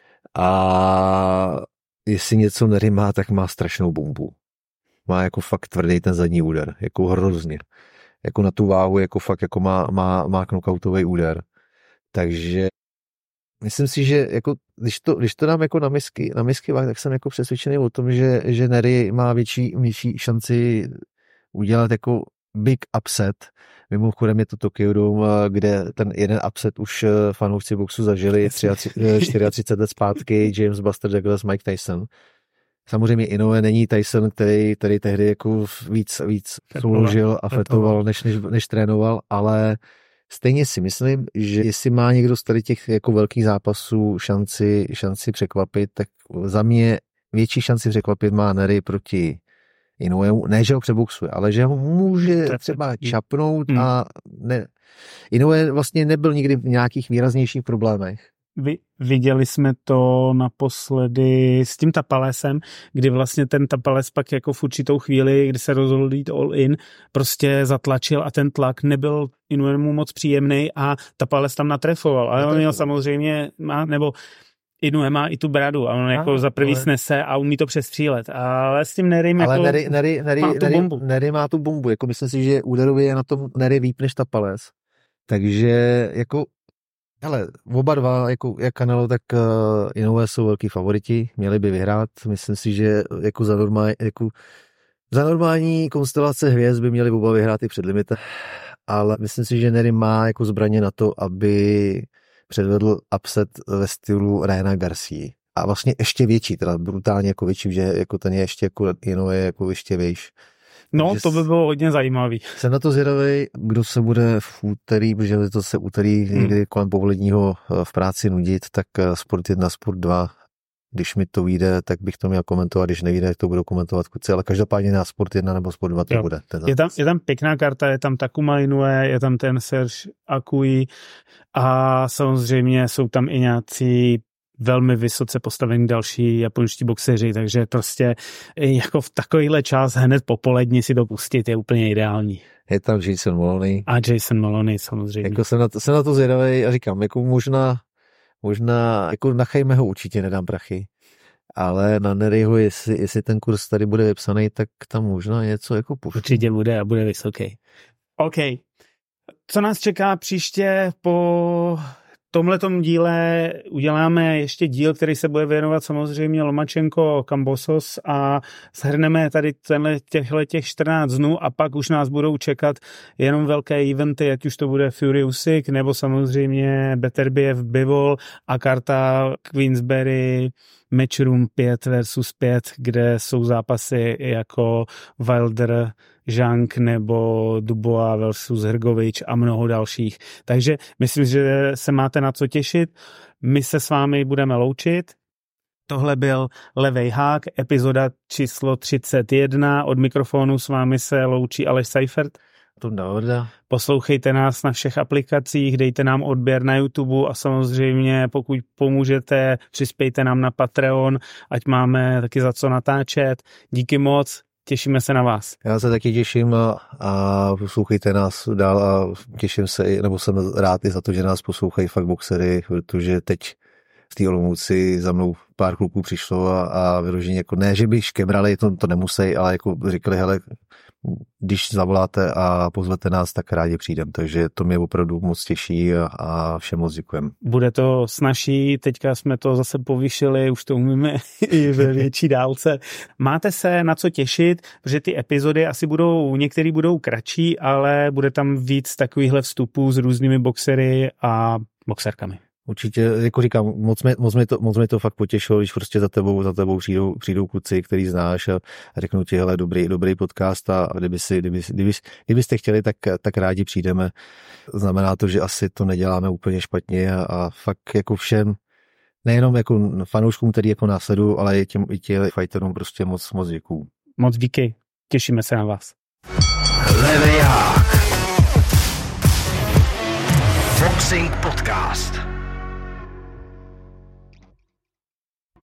A jestli něco Nery má, tak má strašnou bombu. Má jako fakt tvrdý ten zadní úder, jako hrozně. Jako na tu váhu, jako fakt jako má, má, má knockoutový úder. Takže myslím si, že jako, když, to, když to dám jako na misky, na misky váh, tak jsem jako přesvědčený o tom, že, že Nery má větší, větší šanci udělat jako big upset. Mimochodem je to Tokyo Dome, kde ten jeden upset už fanoušci boxu zažili čtyřicet let zpátky, James Buster Douglas, Mike Tyson. Samozřejmě Inoue není Tyson, který, který tehdy jako víc, víc sloužil a fetoval, než, než, než trénoval, ale stejně si myslím, že jestli má někdo z tady těch jako velkých zápasů šanci, šanci překvapit, tak za mě větší šanci překvapit má Nery proti Inoue. Ne, že ho přeboxuje, ale že ho může třeba čapnout a ne. Inoue vlastně nebyl nikdy v nějakých výraznějších problémech. Vy, viděli jsme to naposledy s tím Tapalesem, kdy vlastně ten Tapales pak jako v určitou chvíli, kdy se rozhodl jít all in, prostě zatlačil a ten tlak nebyl Inouemu moc příjemný a Tapales tam natrefoval. Ale on měl samozřejmě, má, nebo Inoue má i tu bradu a on jako za prvý ale... snese a umí to přestřílet. Ale s tím Nerym jako Nery, Nery, Nery, má tu Nery, bombu. Nery má tu bombu. Jako myslím si, že úderově je na tom Nery líp než Tapales. Takže jako hele, oba dva, jako jak Canelo, tak uh, Inoue jsou velký favoriti, měli by vyhrát. Myslím si, že jako za, normál, jako za normální konstelace hvězd by měli oba vyhrát i před limitem. Ale myslím si, že Nery má jako zbraně na to, aby předvedl upset ve stylu Ryana Garcia. A vlastně ještě větší, teda brutálně jako větší, že jako ten je ještě jako Inoue jako ještě výš. No, to by bylo hodně zajímavý. Jsem na to zvědavý, kdo se bude v úterý, protože to se úterý hmm. někdy kolem povoledního v práci nudit, tak Sport jedna, Sport dva, když mi to vyjde, tak bych to měl komentovat, když nevyjde, tak to budu komentovat kuci, ale každopádně na Sport jedna nebo Sport dva to jo. bude. Je tam, je tam pěkná karta, je tam Takuma Inoue, je tam ten Serge Akui a samozřejmě jsou tam i nějací velmi vysoce postavení další japonští boxeři, takže prostě jako v takovýhle čas hned popolední si to pustit je úplně ideální. Je tam Jason Maloney. A Jason Maloney samozřejmě. Jako jsem na to, jsem na to zvědavej a říkám, jako možná, možná, jako na Chejmeho určitě nedám prachy, ale na Neryho, jestli, jestli ten kurz tady bude vypsaný, tak tam možná něco jako puští. Určitě bude a bude vysoký. OK. Co nás čeká příště po V tomhletom díle uděláme ještě díl, který se bude věnovat samozřejmě Lomachenko Kambosos a shrneme tady tenhle, těchhle těch čtrnáct dnů a pak už nás budou čekat jenom velké eventy, ať už to bude Fury Usyk nebo samozřejmě Beterbiev Bivol a karta Queensberry Matchroom pět versus pět, kde jsou zápasy jako Wilder, Zhang nebo Dubois versus Hrgovič a mnoho dalších. Takže myslím, že se máte na co těšit. My se s vámi budeme loučit. Tohle byl Levej hák, epizoda číslo třicet jedna. Od mikrofonu s vámi se loučí Aleš Seifert. Poslouchejte nás na všech aplikacích, dejte nám odběr na YouTube a samozřejmě pokud pomůžete, přispějte nám na Patreon, ať máme taky za co natáčet. Díky moc, těšíme se na vás. Já se taky těším a, a poslouchejte nás dál a těším se, nebo jsem rád i za to, že nás poslouchají fakt boxery, protože teď v té Olomouci za mnou pár kluků přišlo a, a vyloženě jako ne, že by škebrali, to, to nemusí, ale jako říkali, hele, když zavoláte a pozvete nás, tak rádi přijdem, takže to mě opravdu moc těší a, a všem moc děkujem. Bude to snazší, teďka jsme to zase povýšili, už to umíme i ve větší dálce. Máte se na co těšit, protože ty epizody asi budou, některé budou kratší, ale bude tam víc takovýchhle vstupů s různými boxery a boxerkami. Určitě, jako říkám, moc mě, moc mě, to, moc mě to fakt potěšilo, když prostě za tebou, za tebou přijdou, přijdou kluci, který znáš a řeknou ti, hele, dobrý, dobrý podcast a kdyby si, kdyby, kdyby, kdybyste chtěli, tak, tak rádi přijdeme. Znamená to, že asi to neděláme úplně špatně a, a fakt jako všem, nejenom jako fanouškům, který jako následují, ale i těm, i těm fighterům prostě moc, moc děkuju. Moc díky. Těšíme se na vás. Leveják. Boxing podcast.